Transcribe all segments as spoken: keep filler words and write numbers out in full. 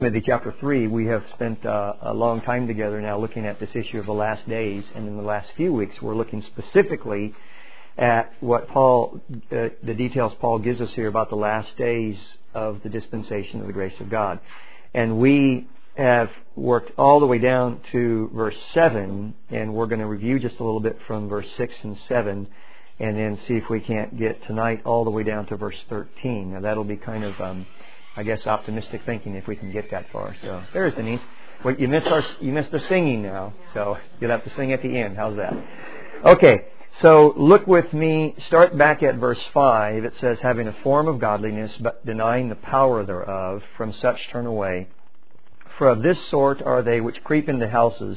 Timothy chapter three, we have spent uh, a long time together now looking at this issue of the last days, and in the last few weeks we're looking specifically at what Paul, uh, the details Paul gives us here about the last days of the dispensation of the grace of God. And we have worked all the way down to verse seven, and we're going to review just a little bit from verse six and seven, and then see if we can't get tonight all the way down to verse thirteen. Now that'll be kind of... Um, I guess optimistic thinking if we can get that far. So there's Denise. Well, you missed our you missed the singing now, so you'll have to sing at the end. How's that? Okay. So look with me. Start back at verse five. It says, "Having a form of godliness, but denying the power thereof, from such turn away. For of this sort are they which creep into houses,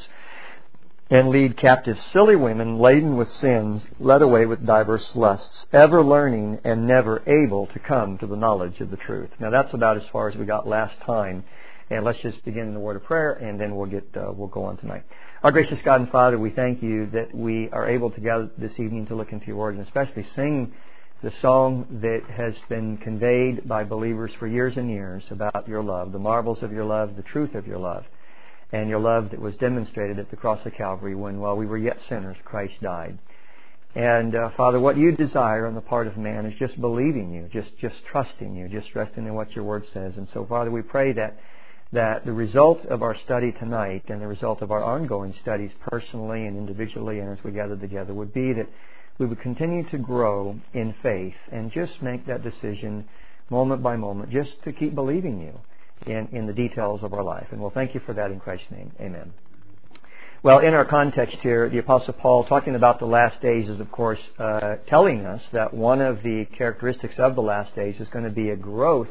and lead captive silly women laden with sins, led away with diverse lusts, ever learning and never able to come to the knowledge of the truth." Now that's about as far as we got last time. And let's just begin in the word of prayer, and then we'll get uh, we'll go on tonight. Our gracious God and Father, we thank you that we are able to gather this evening to look into your word, and especially sing the song that has been conveyed by believers for years and years about your love, the marvels of your love, the truth of your love, and your love that was demonstrated at the cross of Calvary when, while we were yet sinners, Christ died. And, uh, Father, what you desire on the part of man is just believing you, just just trusting you, just resting in what your word says. And so, Father, we pray that that the result of our study tonight and the result of our ongoing studies personally and individually and as we gather together would be that we would continue to grow in faith and just make that decision moment by moment just to keep believing you in, in the details of our life. And we'll thank you for that in Christ's name. Amen. Well, in our context here, the Apostle Paul, talking about the last days, is, of course, uh, telling us that one of the characteristics of the last days is going to be a growth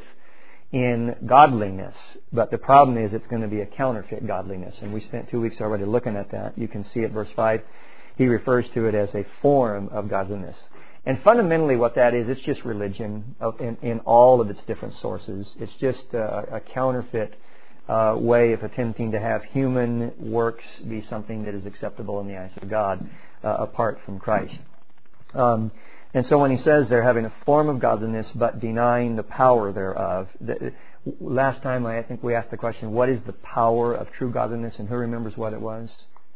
in godliness. But the problem is it's going to be a counterfeit godliness. And we spent two weeks already looking at that. You can see at verse five, he refers to it as a form of godliness. And fundamentally what that is, it's just religion in, in all of its different sources. It's just a, a counterfeit uh, way of attempting to have human works be something that is acceptable in the eyes of God uh, apart from Christ. Um, and so when he says they're having a form of godliness but denying the power thereof, the, last time I think we asked the question, what is the power of true godliness? And who remembers what it was?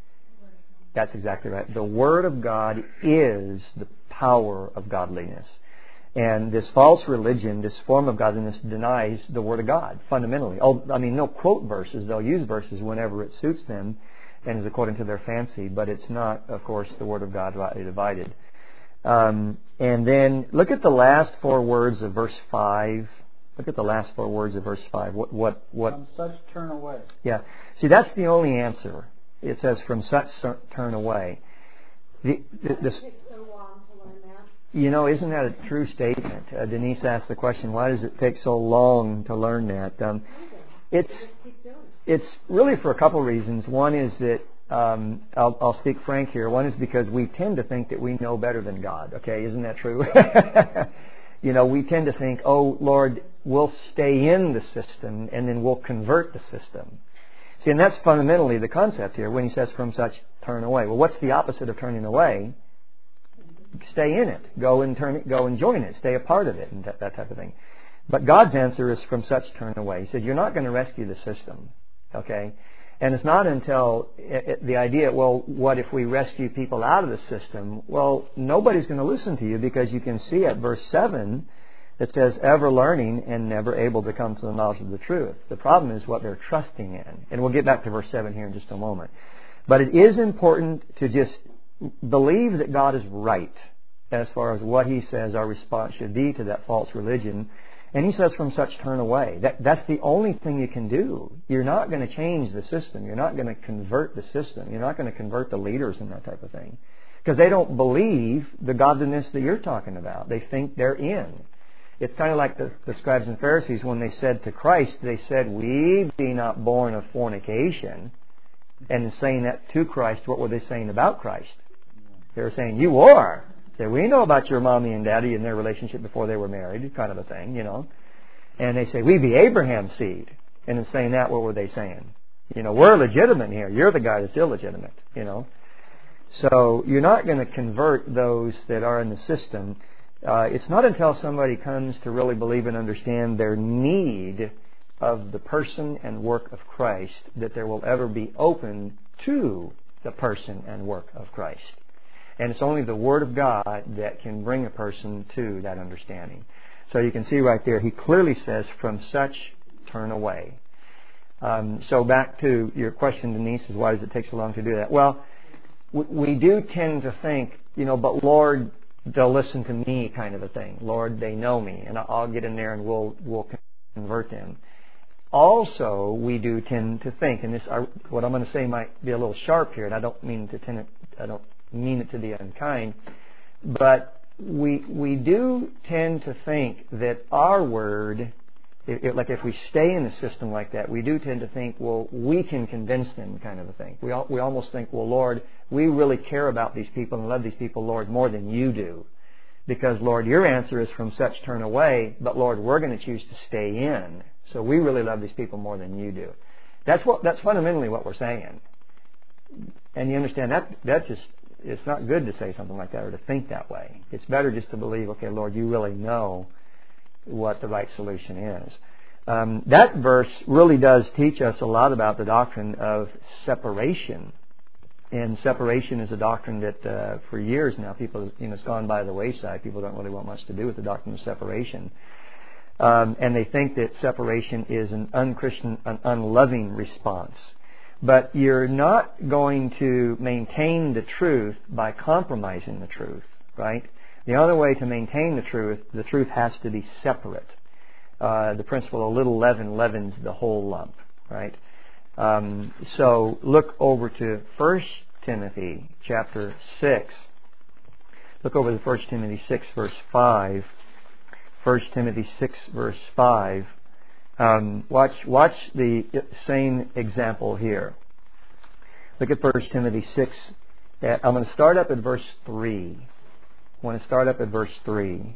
That's exactly right. The Word of God is the power of godliness. And this false religion, this form of godliness, denies the Word of God, fundamentally. Oh, I mean, they'll quote verses. They'll use verses whenever it suits them and is according to their fancy. But it's not, of course, the Word of God rightly divided. Um, and then look at the last four words of verse five. Look at the last four words of verse five. What? What? What? From such turn away. Yeah. See, that's the only answer. It says, "From such turn away." The, the, the, you know, isn't that a true statement? Uh, Denise asked the question, why does it take so long to learn that? Um, it's it's really for a couple of reasons. One is that, um, I'll, I'll speak frank here, one is because we tend to think that we know better than God. Okay, isn't that true? You know, we tend to think, oh, Lord, we'll stay in the system and then we'll convert the system. See, and that's fundamentally the concept here when he says, "From such turn away." Well, what's the opposite of turning away? Stay in it. Go and turn it. Go and join it. Stay a part of it, and that, that type of thing. But God's answer is, "From such turn away." He said, "You're not going to rescue the system, okay?" And it's not until it, it, the idea, well, what if we rescue people out of the system? Well, nobody's going to listen to you because you can see at verse seven. It says, "ever learning and never able to come to the knowledge of the truth." The problem is what they're trusting in. And we'll get back to verse seven here in just a moment. But it is important to just believe that God is right as far as what He says our response should be to that false religion. And He says, "From such turn away." That, that's the only thing you can do. You're not going to change the system. You're not going to convert the system. You're not going to convert the leaders and that type of thing. Because they don't believe the godliness that you're talking about. They think they're in. It's kind of like the, the scribes and Pharisees when they said to Christ, they said, "We be not born of fornication." And in saying that to Christ, what were they saying about Christ? They were saying, "You are." Say, "We know about your mommy and daddy and their relationship before they were married," kind of a thing, you know. And they say, "We be Abraham's seed." And in saying that, what were they saying? You know, we're legitimate here. You're the guy that's illegitimate, you know. So you're not going to convert those that are in the system. Uh, it's not until somebody comes to really believe and understand their need of the person and work of Christ that there will ever be open to the person and work of Christ. And it's only the Word of God that can bring a person to that understanding. So you can see right there, he clearly says, from such turn away. Um, so back to your question, Denise, is why does it take so long to do that? Well, we, we do tend to think, you know, but Lord, they'll listen to me kind of a thing. Lord, they know me, and I'll get in there and we'll we'll convert them. Also, we do tend to think, and this, I, what I'm going to say might be a little sharp here, and I don't mean to tend, I don't mean it to be unkind, but we we do tend to think that our word, it, it, like if we stay in a system like that, we do tend to think, well, we can convince them, kind of a thing. We all, we almost think, well, Lord, we really care about these people and love these people, Lord, more than you do. Because, Lord, your answer is from such turn away, but, Lord, we're going to choose to stay in. So we really love these people more than you do. That's what that's fundamentally what we're saying. And you understand that that just, it's not good to say something like that or to think that way. It's better just to believe, okay, Lord, you really know what the right solution is. Um, that verse really does teach us a lot about the doctrine of separation. And separation is a doctrine that uh, for years now people, you know, it's gone by the wayside. People don't really want much to do with the doctrine of separation. Um, and they think that separation is an unchristian, an unloving response. But you're not going to maintain the truth by compromising the truth, right? The only way to maintain the truth, the truth has to be separate. Uh, the principle of little leaven leavens the whole lump, right? Um, so look over to First Timothy chapter six. Look over to First Timothy six verse five. First Timothy six verse five. Um, watch watch the same example here. Look at First Timothy six. I'm going to start up at verse three. I want to start up at verse three.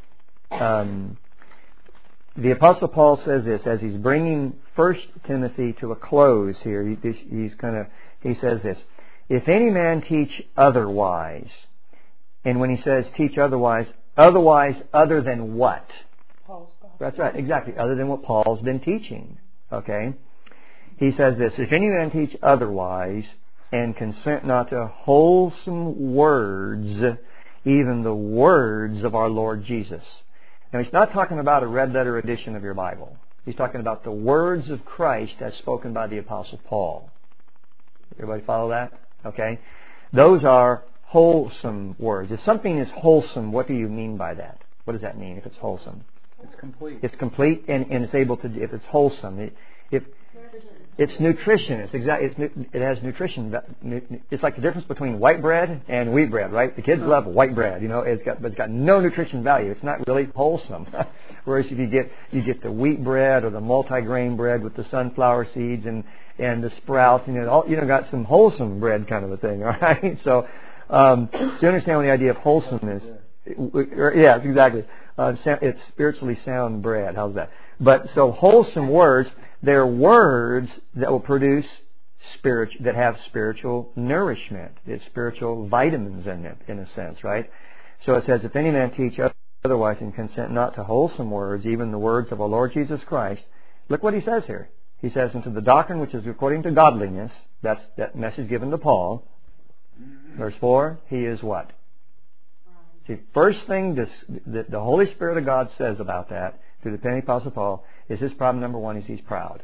Um, The Apostle Paul says this as he's bringing First Timothy to a close here. He, he's kind of he says this: if any man teach otherwise, and when he says teach otherwise, otherwise other than what? Paul's gospel. That's right, exactly. Other than what Paul's been teaching. Okay. He says this: if any man teach otherwise, and consent not to wholesome words, even the words of our Lord Jesus. Now, he's not talking about a red letter edition of your Bible. He's talking about the words of Christ as spoken by the Apostle Paul. Everybody follow that? Okay. Those are wholesome words. If something is wholesome, what do you mean by that? What does that mean if it's wholesome? It's complete. It's complete and, and it's able to, if it's wholesome. It, if It's nutrition. It's exact. It's, it has nutrition. It's like the difference between white bread and wheat bread, right? The kids love white bread. You know, it's got, but it's got no nutrition value. It's not really wholesome. Whereas if you get you get the wheat bread or the multi-grain bread with the sunflower seeds and and the sprouts, you know, all, you know, got some wholesome bread kind of a thing. All right. So, um, so you understand what the idea of wholesome is? Yeah, exactly. Uh, it's spiritually sound bread. How's that? But so wholesome words. They're words that will produce spirit, that have spiritual nourishment. It's spiritual vitamins in it, in a sense, right? So it says, if any man teach otherwise and consent not to wholesome words, even the words of our Lord Jesus Christ, look what he says here. He says, into the doctrine which is according to godliness, that's that message given to Paul. Verse four, he is what? See, first thing this, the, the Holy Spirit of God says about that, through the pen of the Apostle Paul, is his problem number one is he's proud.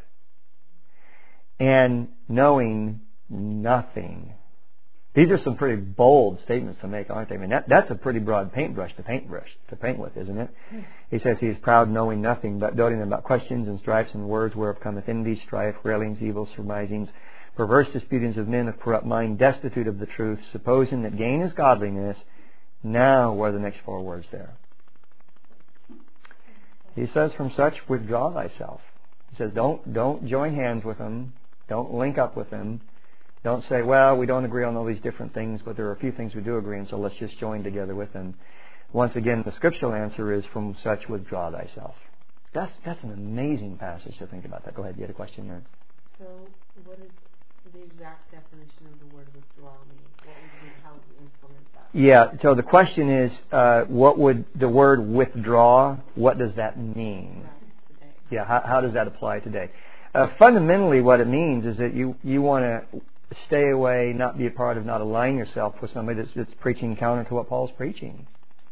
And knowing nothing. These are some pretty bold statements to make, aren't they? I mean, that, that's a pretty broad paintbrush to paintbrush to paint with, isn't it? He says he is proud, knowing nothing, but doting about questions and strifes and words whereof cometh envy, strife, railings, evil surmisings, perverse disputings of men of corrupt mind, destitute of the truth, supposing that gain is godliness. Now, what are the next four words there? He says, from such withdraw thyself. He says, don't don't join hands with them. Don't link up with them. Don't say, well, we don't agree on all these different things, but there are a few things we do agree on, so let's just join together with them. Once again, the scriptural answer is, from such withdraw thyself. That's that's an amazing passage to think about that. Go ahead, you had a question there. So, what is the exact definition of the word withdraw mean? What would you, how would you implement that? Yeah, so the question is, uh, what would the word withdraw, what does that mean? Yeah, how, how does that apply today? Uh, fundamentally, what it means is that you, you want to stay away, not be a part of, not align yourself with somebody that's, that's preaching counter to what Paul's preaching.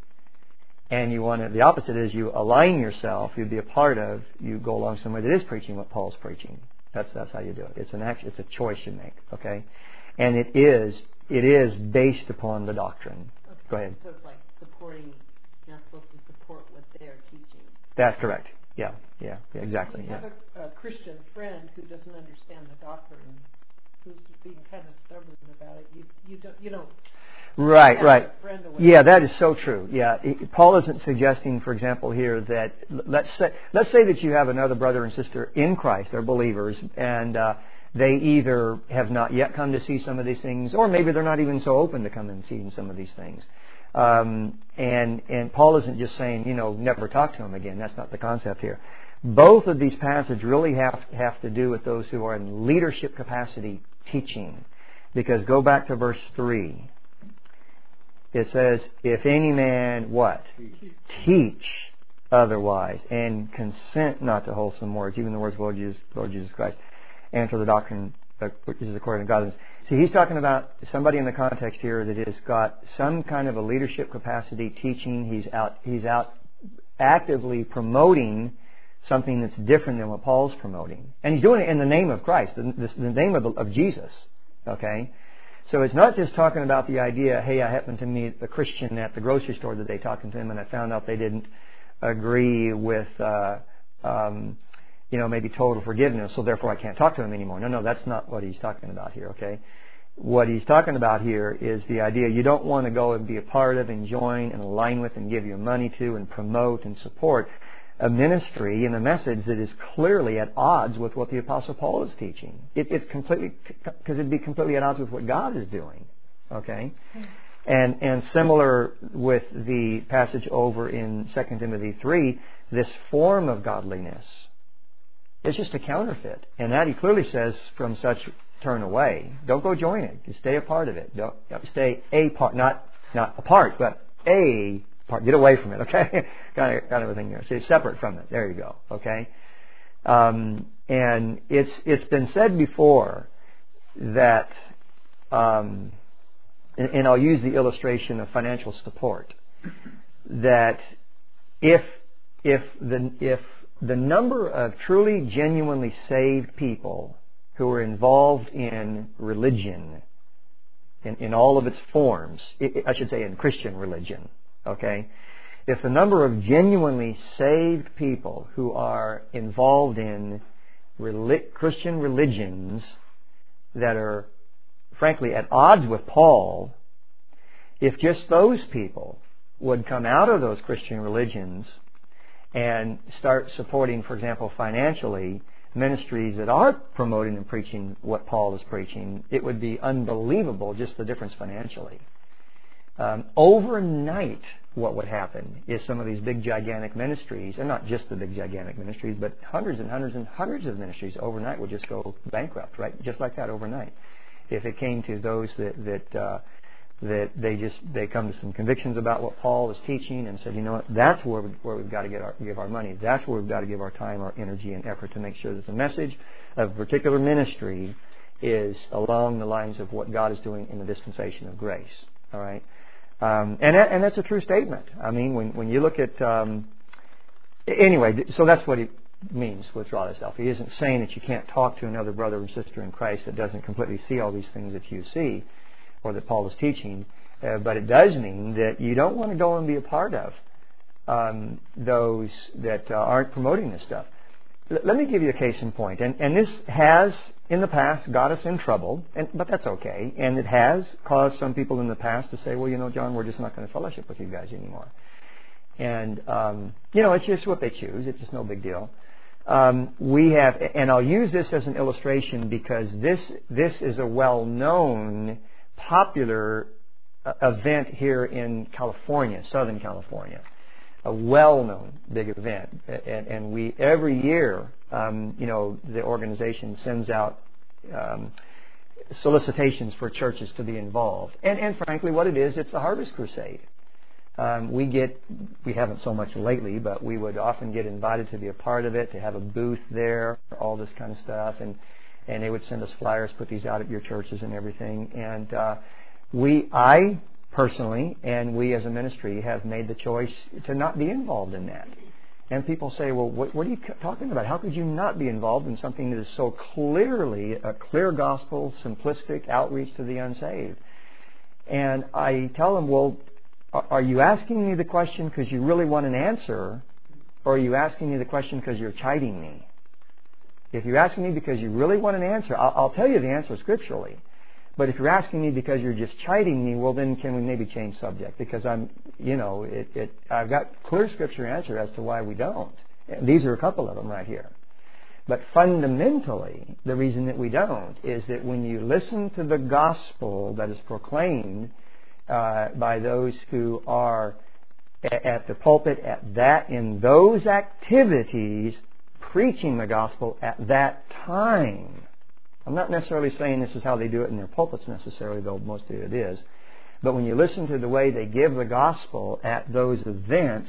And you want to, the opposite is you align yourself, you be a part of, you go along with somebody that is preaching what Paul's preaching. That's that's how you do it. It's an action, it's a choice you make, okay? And it is it is based upon the doctrine. Okay. Go ahead. So it's like supporting, you're not supposed to support what they're teaching. That's correct. Yeah, yeah, yeah exactly. You Yeah. have a, a Christian friend who doesn't understand the doctrine, who's being kind of stubborn about it. You you don't you don't. Right, have right. a friend away. Yeah, that is so true. Yeah, Paul isn't suggesting, for example, here that let's say let's say that you have another brother and sister in Christ, they're believers, and uh, they either have not yet come to see some of these things, or maybe they're not even so open to come and seeing some of these things. Um, and and Paul isn't just saying, you know, never talk to them again. That's not the concept here. Both of these passages really have have to do with those who are in leadership capacity teaching, because go back to verse three. It says, if any man, what? Teach. Teach otherwise, and consent not to wholesome words, even the words of Lord Jesus, Lord Jesus Christ, and to the doctrine which is according to godliness. See, he's talking about somebody in the context here that has got some kind of a leadership capacity teaching. He's out, he's out actively promoting something that's different than what Paul's promoting. And he's doing it in the name of Christ, the, the, the name of, of Jesus. Okay? So it's not just talking about the idea, hey, I happened to meet a Christian at the grocery store today talking to him, and I found out they didn't agree with, uh, um, you know, maybe total forgiveness, so therefore I can't talk to him anymore. No, no, that's not what he's talking about here, okay? What he's talking about here is the idea you don't want to go and be a part of and join and align with and give your money to and promote and support a ministry and a message that is clearly at odds with what the Apostle Paul is teaching. It, it's completely, because it'd be completely at odds with what God is doing. Okay? And and similar with the passage over in Second Timothy three, this form of godliness is just a counterfeit. And that he clearly says, from such turn away. Don't go join it. Just stay a part of it. Don't stay a part, not not a part, but a part. Get away from it, okay? kind of kind of a thing there. So it's separate from it. There you go. Okay. Um, and it's it's been said before that, um, and, and I'll use the illustration of financial support, that if if the if the number of truly genuinely saved people who are involved in religion, in, in all of its forms, I should say in Christian religion, okay? If the number of genuinely saved people who are involved in relig- Christian religions that are, frankly, at odds with Paul, if just those people would come out of those Christian religions and start supporting, for example, financially, ministries that are promoting and preaching what Paul is preaching, it would be unbelievable just the difference financially. Um, overnight, what would happen is some of these big gigantic ministries, and not just the big gigantic ministries, but hundreds and hundreds and hundreds of ministries overnight would just go bankrupt, right? Just like that overnight. If it came to those that that uh, that they just they come to some convictions about what Paul is teaching and said, you know what, that's where we, where we've got to get our give our money. That's where we've got to give our time, our energy, and effort to make sure that the message of a particular ministry is along the lines of what God is doing in the dispensation of grace. All right, um, and that, and that's a true statement. I mean, when when you look at um, anyway, so that's what he means withdraw thyself. He isn't saying that you can't talk to another brother or sister in Christ that doesn't completely see all these things that you see, or that Paul is teaching, uh, but it does mean that you don't want to go and be a part of um, those that uh, aren't promoting this stuff. L- let me give you a case in point, and, and this has in the past got us in trouble, and, but that's okay, and it has caused some people in the past to say, well, you know, John, we're just not going to fellowship with you guys anymore. And, um, you know, it's just what they choose. It's just no big deal. Um, we have, and I'll use this as an illustration because this this is a well-known popular uh, event here in California, Southern California, a well-known big event, and, and we every year, um, you know, the organization sends out um, solicitations for churches to be involved, and and frankly, what it is, it's the Harvest Crusade. Um, we get, we haven't so much lately, but we would often get invited to be a part of it, to have a booth there, all this kind of stuff, and and they would send us flyers, put these out at your churches and everything. And uh, we, I personally, and we as a ministry have made the choice to not be involved in that. And people say, well, what, what are you talking about? How could you not be involved in something that is so clearly a clear gospel, simplistic outreach to the unsaved? And I tell them, well, are you asking me the question because you really want an answer, or are you asking me the question because you're chiding me? If you're asking me because you really want an answer, I'll, I'll tell you the answer scripturally. But if you're asking me because you're just chiding me, well, then can we maybe change subject? Because I'm, you know, it, it, I've got clear scripture answer as to why we don't. And these are a couple of them right here. But fundamentally, the reason that we don't is that when you listen to the gospel that is proclaimed uh, by those who are at the pulpit at that, in those activities, preaching the gospel at that time. I'm not necessarily saying this is how they do it in their pulpits necessarily, though most of it is. But when you listen to the way they give the gospel at those events,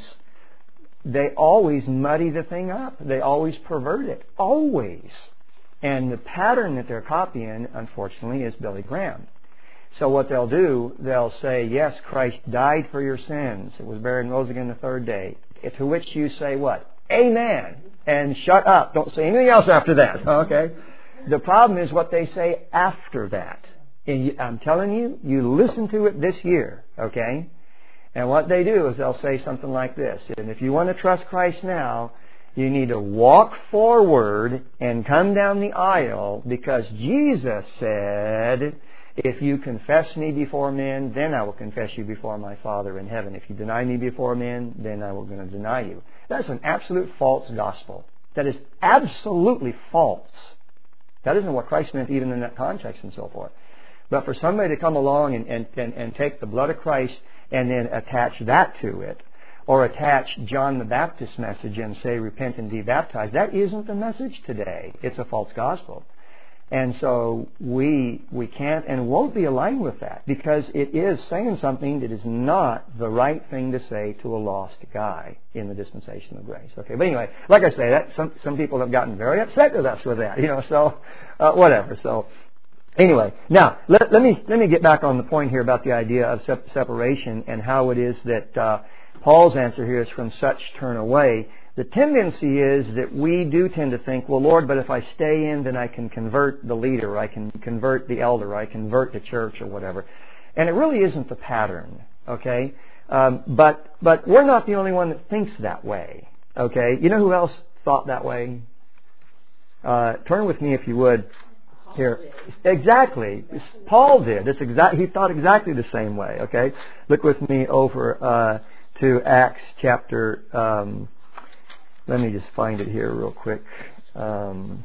they always muddy the thing up. They always pervert it. Always. And the pattern that they're copying, unfortunately, is Billy Graham. So what they'll do, they'll say, yes, Christ died for your sins. It was buried and rose again the third day. To which you say what? Amen. And shut up. Don't say anything else after that. Okay? The problem is what they say after that. And I'm telling you, you listen to it this year, okay? And what they do is they'll say something like this. And if you want to trust Christ now, you need to walk forward and come down the aisle because Jesus said, if you confess me before men, then I will confess you before my Father in heaven. If you deny me before men, then I will going to deny you. That's an absolute false gospel. That is absolutely false. That isn't what Christ meant even in that context and so forth. But for somebody to come along and, and, and, and take the blood of Christ and then attach that to it, or attach John the Baptist's message and say repent and be baptized, that isn't the message today. It's a false gospel. And so we we can't and won't be aligned with that because it is saying something that is not the right thing to say to a lost guy in the dispensation of grace. Okay, but anyway, like I say, that some some people have gotten very upset with us with that, you know. So uh, whatever. So anyway, now let, let me let me get back on the point here about the idea of sep- separation and how it is that uh, Paul's answer here is from such turn away. The tendency is that we do tend to think, well, Lord, but if I stay in, then I can convert the leader, I can convert the elder, I convert the church or whatever. And it really isn't the pattern, okay? Um, but but we're not the only one that thinks that way, okay? You know who else thought that way? Uh, turn with me, if you would, here. Exactly. Paul did. It's exact. He thought exactly the same way, okay? Look with me over uh, to Acts chapter... Um, Let me just find it here real quick. Um,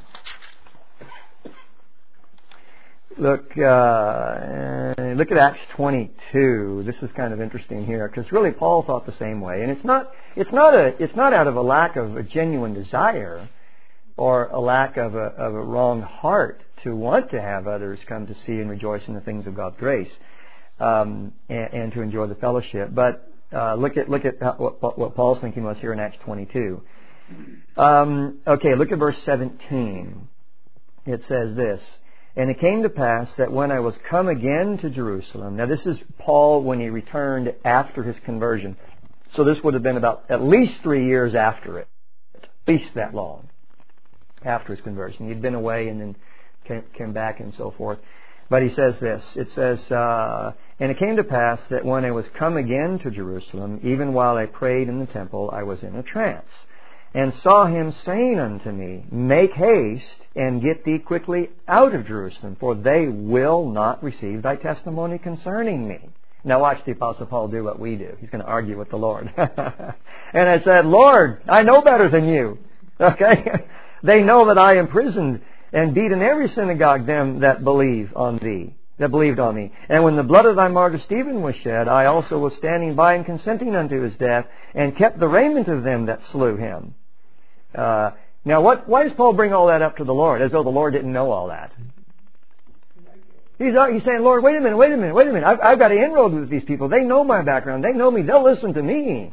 look, uh, look at Acts twenty-two. This is kind of interesting here because really Paul thought the same way, and it's not it's not a it's not out of a lack of a genuine desire or a lack of a of a wrong heart to want to have others come to see and rejoice in the things of God's grace um, and, and to enjoy the fellowship. But uh, look at look at what, what Paul's thinking was here in Acts twenty-two. Um, okay, look at verse seventeen. It says this, and it came to pass that when I was come again to Jerusalem, now this is Paul when he returned after his conversion. So this would have been about at least three years after it, at least that long after his conversion. He'd been away and then came, came back and so forth. But he says this, it says, uh, and it came to pass that when I was come again to Jerusalem, even while I prayed in the temple, I was in a trance. And saw him saying unto me, make haste and get thee quickly out of Jerusalem, for they will not receive thy testimony concerning me. Now watch the Apostle Paul do what we do. He's going to argue with the Lord. And I said, Lord, I know better than you. Okay? They know that I imprisoned and beat in every synagogue them that believe on thee, that believed on thee. And when the blood of thy martyr Stephen was shed, I also was standing by and consenting unto his death, and kept the raiment of them that slew him. Uh, now, what? Why does Paul bring all that up to the Lord, as though the Lord didn't know all that? He's, he's saying, Lord, wait a minute, wait a minute, wait a minute. I've, I've got to inroad with these people. They know my background. They know me. They'll listen to me.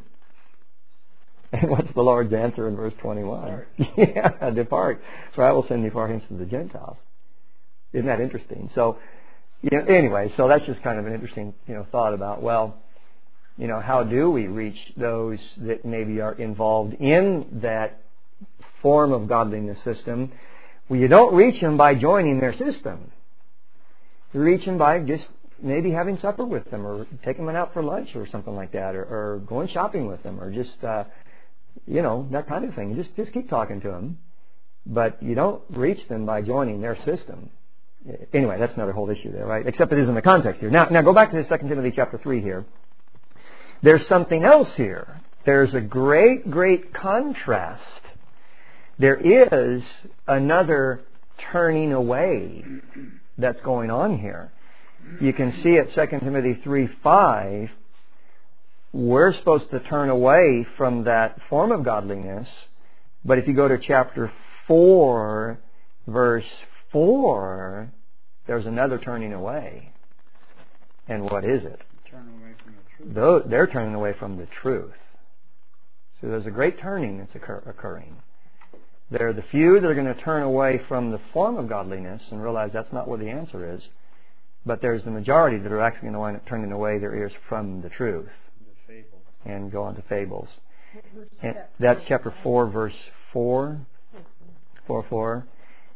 And what's the Lord's answer in verse twenty-one? yeah, depart, for I will send you far hence to the Gentiles. Isn't that interesting? So, you know, anyway, so that's just kind of an interesting, you know, thought about, well, you know, how do we reach those that maybe are involved in that form of godliness system? Well, you don't reach them by joining their system. You reach them by just maybe having supper with them, or taking them out for lunch or something like that, or, or going shopping with them, or just, uh, you know, that kind of thing. Just, just keep talking to them. But you don't reach them by joining their system. Anyway, that's another whole issue there, right? Except it is in the context here. Now, now go back to the Second Timothy chapter three here. There's something else here. There's a great, great contrast. There is another turning away that's going on here. You can see at Second Timothy three five, we're supposed to turn away from that form of godliness. But if you go to chapter four, verse four, there's another turning away. And what is it? Turn away from the truth. They're turning away from the truth. So there's a great turning that's occur- occurring. There are the few that are going to turn away from the form of godliness and realize that's not what the answer is. But there's the majority that are actually going to wind up turning away their ears from the truth. The fables. And go on to fables. And that's chapter four, verse four. Four, four.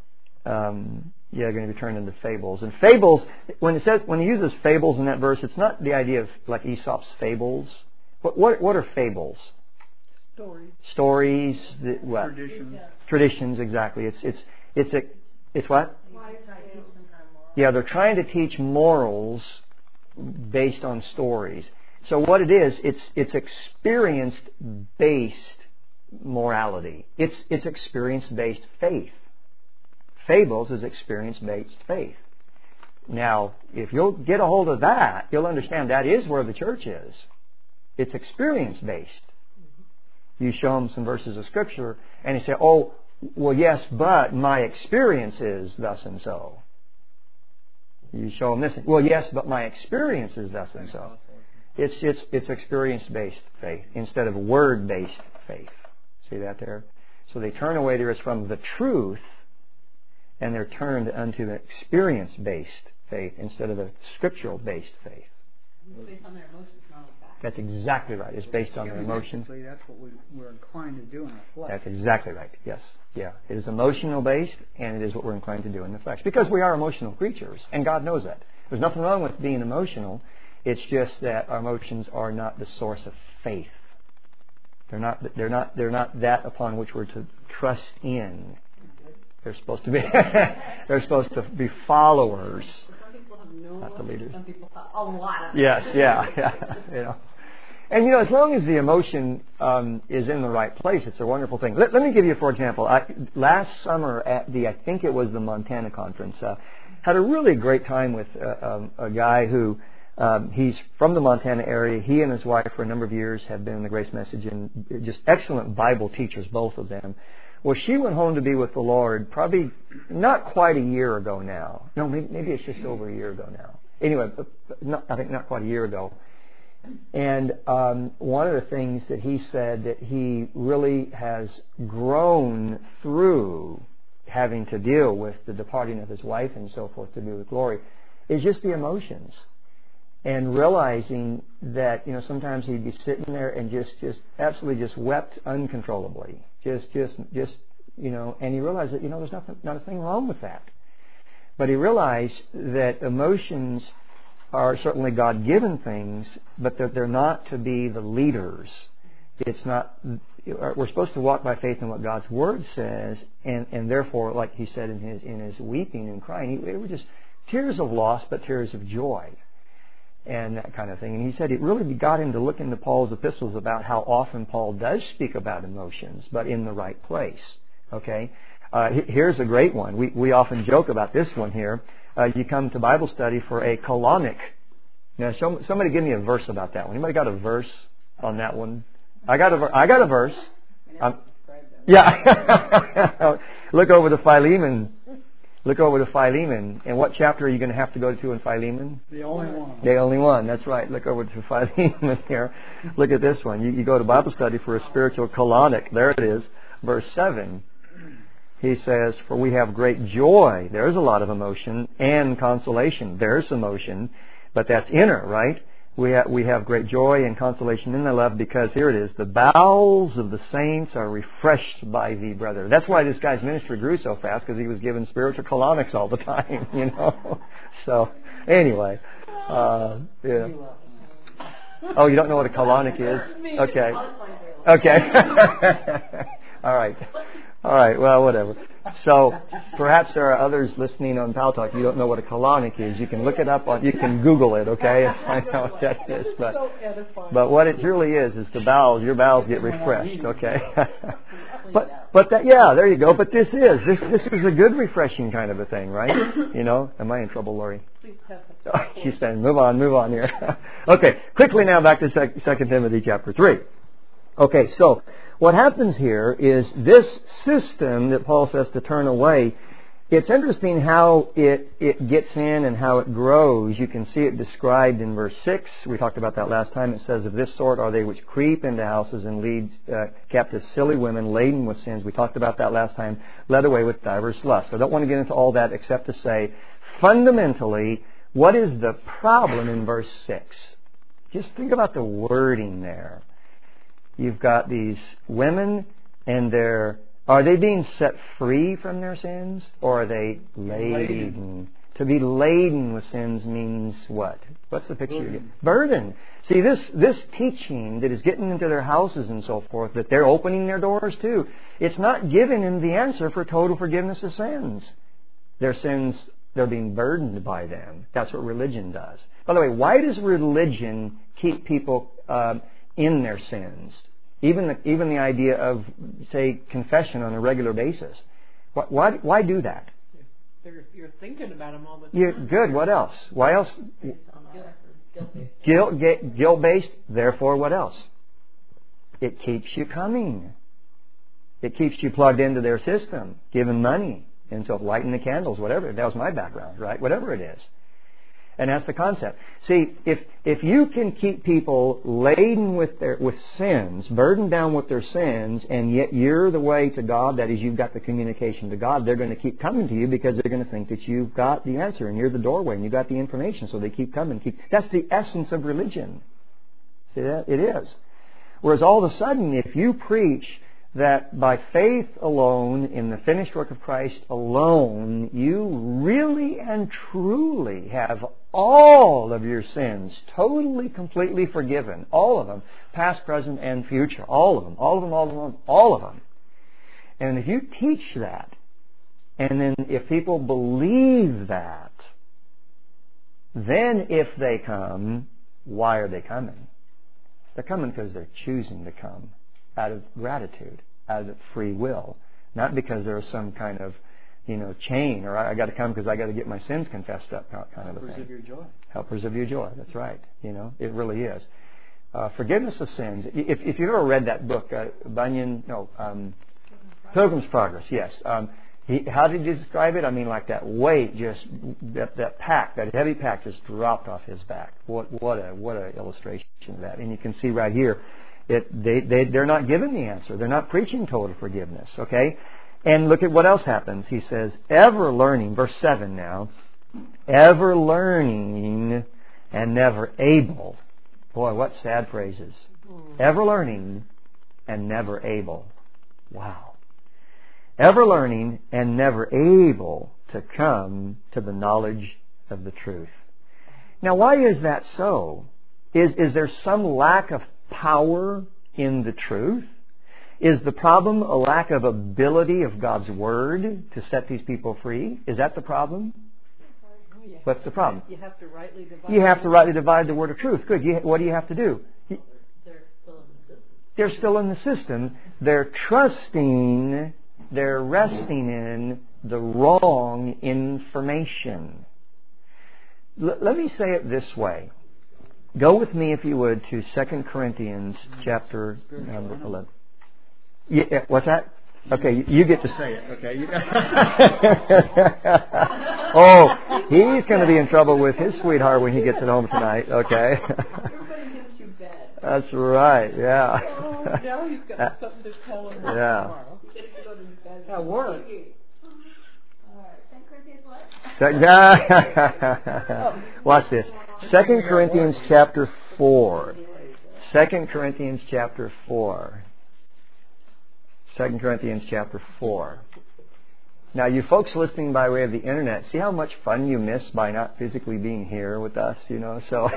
Um, yeah, going to be turned into fables. And fables, when it says, when he uses fables in that verse, it's not the idea of like Aesop's fables. What what, what are fables? Stories. Stories. The, what? Traditions. Yeah. Traditions, exactly. It's it's it's a it's what? Yeah, they're trying to teach morals based on stories. So what it is, it's it's experience based morality. It's it's experience based faith. Fables is experience based faith. Now, if you'll get a hold of that, you'll understand that is where the church is. It's experience based. You show them some verses of Scripture, and they say, "Oh, well, yes, but my experience is thus and so." You show them this. Well, yes, but my experience is thus and so. It's it's it's experience-based faith instead of word-based faith. See that there? So they turn away their ears from the truth, and they're turned unto the experience-based faith instead of a scriptural-based faith. It's based on their emotions, not on facts. That's exactly right. It's based on their emotions. That's what we, we're inclined to do in our flesh. That's exactly right. Yes. Yeah. It is emotional based, and it is what we're inclined to do in the flesh. Because we are emotional creatures, and God knows that. There's nothing wrong with being emotional. It's just that our emotions are not the source of faith. They're not. They're not. They're not that upon which we're to trust in. They're supposed to be. They're supposed to be followers, Some people have no not the leaders. Some people have a lot of Yes. Yeah. Yeah. You know. And, you know, as long as the emotion um, is in the right place, it's a wonderful thing. Let, let me give you, for example, I, last summer at the, I think it was the Montana conference, uh, had a really great time with uh, um, a guy who, um, he's from the Montana area. He and his wife for a number of years have been in the Grace Message and just excellent Bible teachers, both of them. Well, she went home to be with the Lord probably not quite a year ago now. No, maybe, maybe it's just over a year ago now. Anyway, not, I think not quite a year ago. And um, one of the things that he said that he really has grown through having to deal with the departing of his wife and so forth to be with glory is just the emotions. And realizing that, you know, sometimes he'd be sitting there and just, just absolutely just wept uncontrollably. Just, just, just, you know, and he realized that, you know, there's nothing, not a thing wrong with that. But he realized that emotions are certainly God-given things, but that they're not to be the leaders. It's not. We're supposed to walk by faith in what God's Word says, and, and therefore, like he said in his in his weeping and crying, it were just tears of loss, but tears of joy, and that kind of thing. And he said it really got him to look into Paul's epistles about how often Paul does speak about emotions, but in the right place. Okay, uh, here's a great one. We we often joke about this one here. Uh, you come to Bible study for a colonic. Now, show, somebody give me a verse about that one. Anybody got a verse on that one? I got a, I got a verse. Um, yeah. Look over to Philemon. Look over to Philemon. And what chapter are you going to have to go to in Philemon? The only one. The only one. That's right. Look over to Philemon here. Look at this one. You, you go to Bible study for a spiritual colonic. There it is. Verse seven. He says, for we have great joy. There's a lot of emotion and consolation. There's emotion, but that's inner, right? We have, we have great joy and consolation in the love because here it is. The bowels of the saints are refreshed by thee, brother. That's why this guy's ministry grew so fast, because he was given spiritual colonics all the time, you know. So, anyway. Uh, yeah. Oh, you don't know what a colonic is? Okay. Okay. All right. All right, well, whatever. So, perhaps there are others listening on Pal Talk. You don't know what a colonic is. You can look it up on, you can Google it, okay, and find out what that is. But, but what it truly is, is the bowels, your bowels get refreshed, okay? but, but that, yeah, there you go. But this is, this, this is a good refreshing kind of a thing, right? You know, am I in trouble, Lori? Please pass it. Oh, she's saying, move on, move on here. Okay, quickly now back to Second Timothy chapter three. Okay, so what happens here is this system that Paul says to turn away, it's interesting how it, it gets in and how it grows. You can see it described in verse six. We talked about that last time. It says, of this sort are they which creep into houses and lead uh, captive silly women laden with sins. We talked about that last time, led away with diverse lusts. I don't want to get into all that except to say, fundamentally, what is the problem in verse six? Just think about the wording there. You've got these women, and they're, are they being set free from their sins, or are they laden? laden. To be laden with sins means what? What's the picture you get? Burden. See, this, this teaching that is getting into their houses and so forth, that they're opening their doors to, it's not giving them the answer for total forgiveness of sins. Their sins, they're being burdened by them. That's what religion does. By the way, why does religion keep people um, in their sins? Even the, even the idea of, say, confession on a regular basis. Why, why, why do that? You're, you're thinking about them all the time. You're, good. What else? Why else? Guilt, guilt-based. Therefore, what else? It keeps you coming. It keeps you plugged into their system, giving money, and so lighting the candles, whatever. That was my background, right? Whatever it is. And that's the concept. See, if if you can keep people laden with their with sins, burdened down with their sins, and yet you're the way to God, that is, you've got the communication to God, they're going to keep coming to you because they're going to think that you've got the answer and you're the doorway and you've got the information, so they keep coming. Keep, that's the essence of religion. See that? It is. Whereas all of a sudden, if you preach that by faith alone, in the finished work of Christ alone, you really and truly have all of your sins totally, completely forgiven. All of them. Past, present, and future. All of them. All of them, all of them, all of them. And if you teach that, and then if people believe that, then if they come, why are they coming? They're coming because they're choosing to come. Out of gratitude, out of free will, not because there's some kind of, you know, chain, or I, I got to come because I got to get my sins confessed up, kind of a thing. Helpers of your joy. Helpers of your joy. That's right. You know, it really is. Uh, forgiveness of sins. If, if you've ever read that book, uh, Bunyan, no, um, Pilgrim's Progress. Yes. Um, he, how did you describe it? I mean, like that weight, just that that pack, that heavy pack, just dropped off his back. What what a what a illustration of that. And you can see right here. It, they, they, they're not given the answer. They're not preaching total forgiveness, okay? And look at what else happens. He says, ever learning, verse seven now, ever learning and never able. Boy, what sad phrases. Ever learning and never able. Wow. Ever learning and never able to come to the knowledge of the truth. Now, why is that so? Is, is there some lack of power in the truth? Is the problem a lack of ability of God's Word to set these people free? Is that the problem? Oh, yeah. What's the problem? You have to rightly divide. You have to rightly divide the Word of truth. Good. You, what do you have to do? They're still in the system. They're still in the system. They're trusting, they're resting in the wrong information. L- let me say it this way. Go with me, if you would, to Second Corinthians chapter number eleven. Yeah, what's that? Okay, you get to say it. Okay. You oh, he's going to be in trouble with his sweetheart when he gets it home tonight. Okay. Everybody gets you bed. That's right. Yeah. Oh, now he's got something to tell him yeah. tomorrow. He gets to go to bed. That works. Watch this. Second Corinthians chapter four. Second Corinthians chapter four. Second Corinthians chapter four. Now, you folks listening by way of the internet, see how much fun you miss by not physically being here with us, you know? So,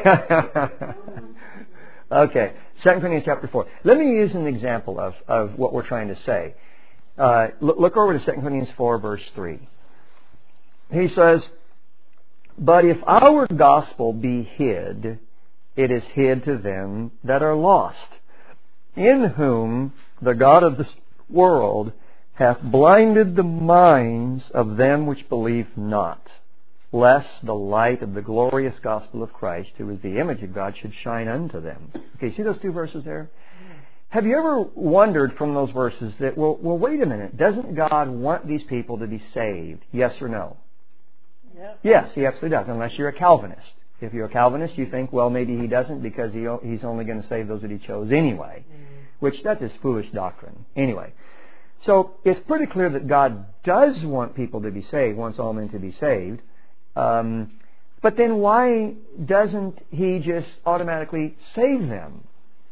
okay. Second Corinthians chapter four. Let me use an example of, of what we're trying to say. Uh, look, look over to Second Corinthians four, verse three. He says, "But if our gospel be hid, it is hid to them that are lost, in whom the God of this world hath blinded the minds of them which believe not, lest the light of the glorious gospel of Christ, who is the image of God, should shine unto them." Okay, see those two verses there? Have you ever wondered from those verses that, well, well, wait a minute, doesn't God want these people to be saved? Yes or no? Yeah. Yes, He absolutely does, unless you're a Calvinist. If you're a Calvinist, you think, well, maybe He doesn't because he, He's only going to save those that He chose anyway, mm-hmm. which that's His foolish doctrine. Anyway, so it's pretty clear that God does want people to be saved, wants all men to be saved. Um, but then why doesn't He just automatically save them?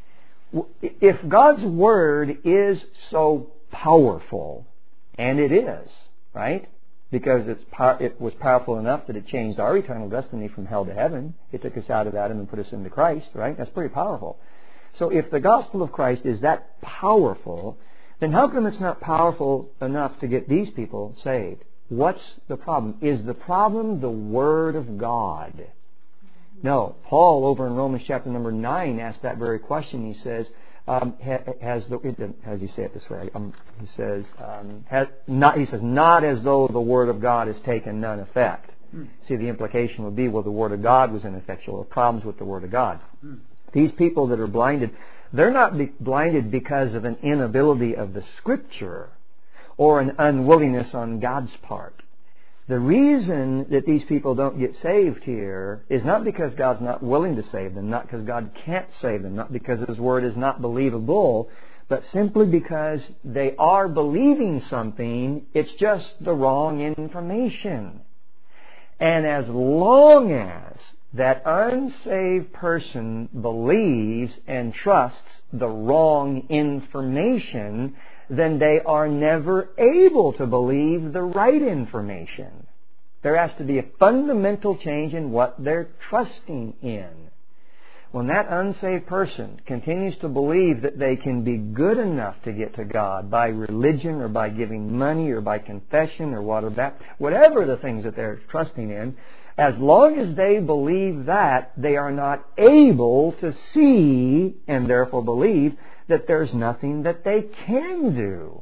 If God's Word is so powerful, and it is, right? Because it's pow- it was powerful enough that it changed our eternal destiny from hell to heaven. It took us out of Adam and put us into Christ, right? That's pretty powerful. So if the gospel of Christ is that powerful, then how come it's not powerful enough to get these people saved? What's the problem? Is the problem the Word of God? No. Paul, over in Romans chapter number nine, asked that very question. He says, um, has the, how does he say it this way? Um, he says, um, has not, he says, not as though the Word of God has taken none effect. Hmm. See, the implication would be, well, the Word of God was ineffectual, or problems with the Word of God. Hmm. These people that are blinded, they're not be blinded because of an inability of the Scripture or an unwillingness on God's part. The reason that these people don't get saved here is not because God's not willing to save them, not because God can't save them, not because His Word is not believable, but simply because they are believing something, it's just the wrong information. And as long as that unsaved person believes and trusts the wrong information, then they are never able to believe the right information. There has to be a fundamental change in what they're trusting in. When that unsaved person continues to believe that they can be good enough to get to God by religion or by giving money or by confession or whatever the things that they're trusting in, as long as they believe that, they are not able to see and therefore believe that there's nothing that they can do.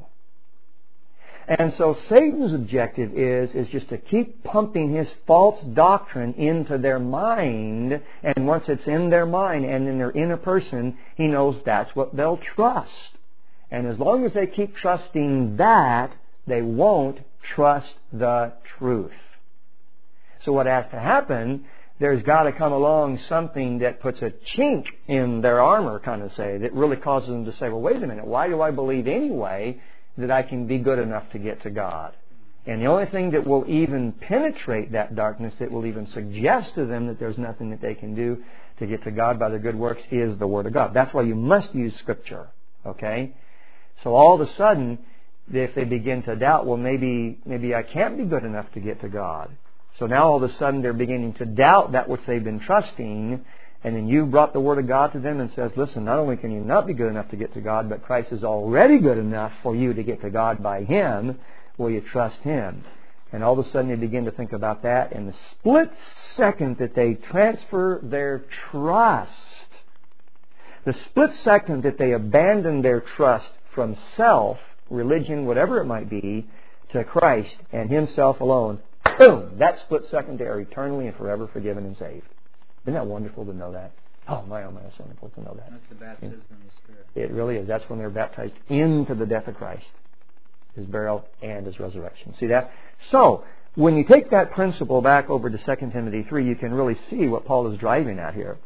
And so Satan's objective is, is just to keep pumping his false doctrine into their mind, and once it's in their mind and in their inner person, he knows that's what they'll trust. And as long as they keep trusting that, they won't trust the truth. So what has to happen, there's got to come along something that puts a chink in their armor, kind of say, that really causes them to say, well, wait a minute, why do I believe anyway that I can be good enough to get to God? And the only thing that will even penetrate that darkness, that will even suggest to them that there's nothing that they can do to get to God by their good works, is the Word of God. That's why you must use Scripture, okay? So all of a sudden, if they begin to doubt, well, maybe maybe I can't be good enough to get to God. So now all of a sudden they're beginning to doubt that which they've been trusting, and then you brought the Word of God to them and says, listen, not only can you not be good enough to get to God, but Christ is already good enough for you to get to God by Him. Will you trust Him? And all of a sudden they begin to think about that, and the split second that they transfer their trust, the split second that they abandon their trust from self, religion, whatever it might be, to Christ and Himself alone, boom, that split second they are eternally and forever forgiven and saved. Isn't that wonderful to know that? Oh my, oh my, it's wonderful to know that. That's the baptism of the Spirit. It really is. That's when they're baptized into the death of Christ. his burial, and his resurrection. See that? So, when you take that principle back over to Second Timothy three, you can really see what Paul is driving at here.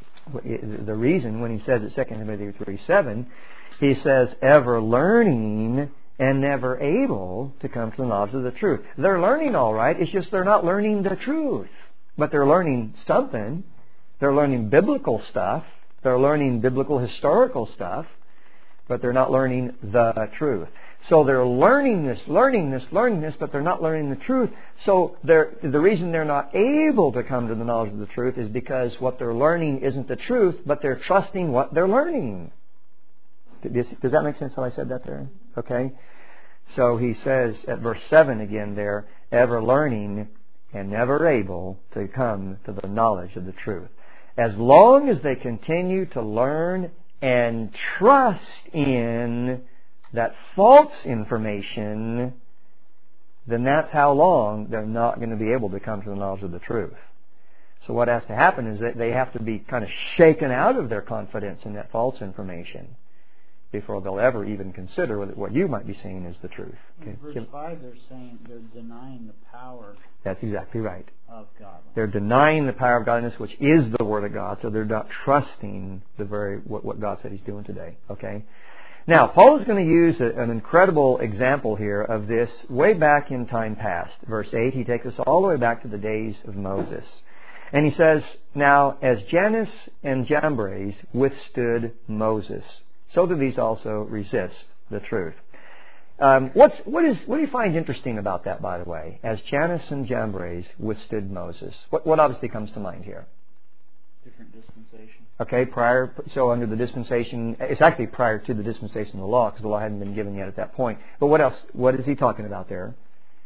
The reason, when he says at Second Timothy three seven, he says, ever learning and never able to come to the knowledge of the truth. They're learning all right, it's just they're not learning the truth. But they're learning something. They're learning biblical stuff. They're learning biblical historical stuff. But they're not learning the truth. So they're learning this, learning this, learning this, but they're not learning the truth. So they're, the reason they're not able to come to the knowledge of the truth is because what they're learning isn't the truth, but they're trusting what they're learning. Does that make sense how I said that there? Okay. So he says at verse seven again there, ever learning and never able to come to the knowledge of the truth. As long as they continue to learn and trust in that false information, then that's how long they're not going to be able to come to the knowledge of the truth. So what has to happen is that they have to be kind of shaken out of their confidence in that false information before they'll ever even consider what you might be saying is the truth. Okay. In verse five, they're saying they're denying the power. That's exactly right. Of God. They're denying the power of godliness, which is the Word of God. So they're not trusting the very what, what God said He's doing today. Okay. Now, Paul is going to use a, an incredible example here of this way back in time past. Verse eight, he takes us all the way back to the days of Moses. And he says, now, as Jannes and Jambres withstood Moses, so do these also resist the truth. Um, what's, what, is, what do you find interesting about that, by the way? As Jannes and Jambres withstood Moses. What, what obviously comes to mind here? Different dispensation. Okay, prior, so under the dispensation, it's actually prior to the dispensation of the law, because the law hadn't been given yet at that point. But what else, what is he talking about there?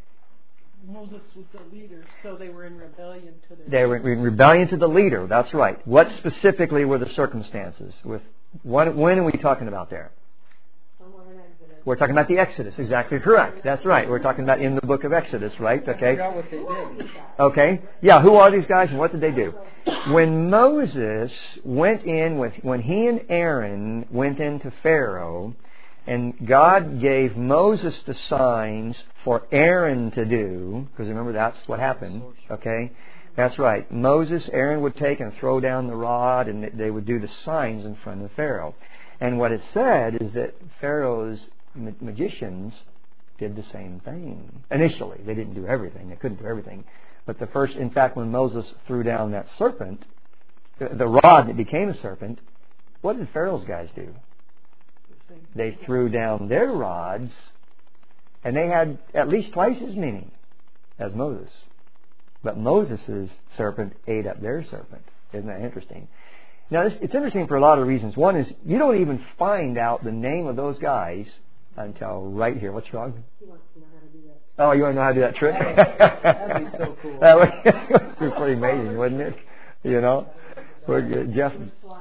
Moses was the leader, so they were in rebellion to their They were in rebellion to the leader, that's right. What specifically were the circumstances? With what, when are we talking about there? We're talking about the Exodus, exactly correct. That's right. We're talking about in the book of Exodus, right? Okay. I forgot what they did. Okay. Yeah, who are these guys and what did they do? When Moses went in, with, when he and Aaron went into Pharaoh, and God gave Moses the signs for Aaron to do, because remember that's what happened, okay? That's right. Moses, Aaron would take and throw down the rod, and they would do the signs in front of Pharaoh. And what it said is that Pharaoh's magicians did the same thing. Initially, they didn't do everything. They couldn't do everything. But the first, in fact, when Moses threw down that serpent, the, the rod that became a serpent, what did Pharaoh's guys do? They threw down their rods, and they had at least twice as many as Moses. But Moses' serpent ate up their serpent. Isn't that interesting? Now, it's, it's interesting for a lot of reasons. One is, you don't even find out the name of those guys until right here. What's wrong? He wants to know how to do that. Oh, you want to know how to do that trick? That'd be so cool. That would be pretty amazing, wouldn't it? You know? We're, Jeff...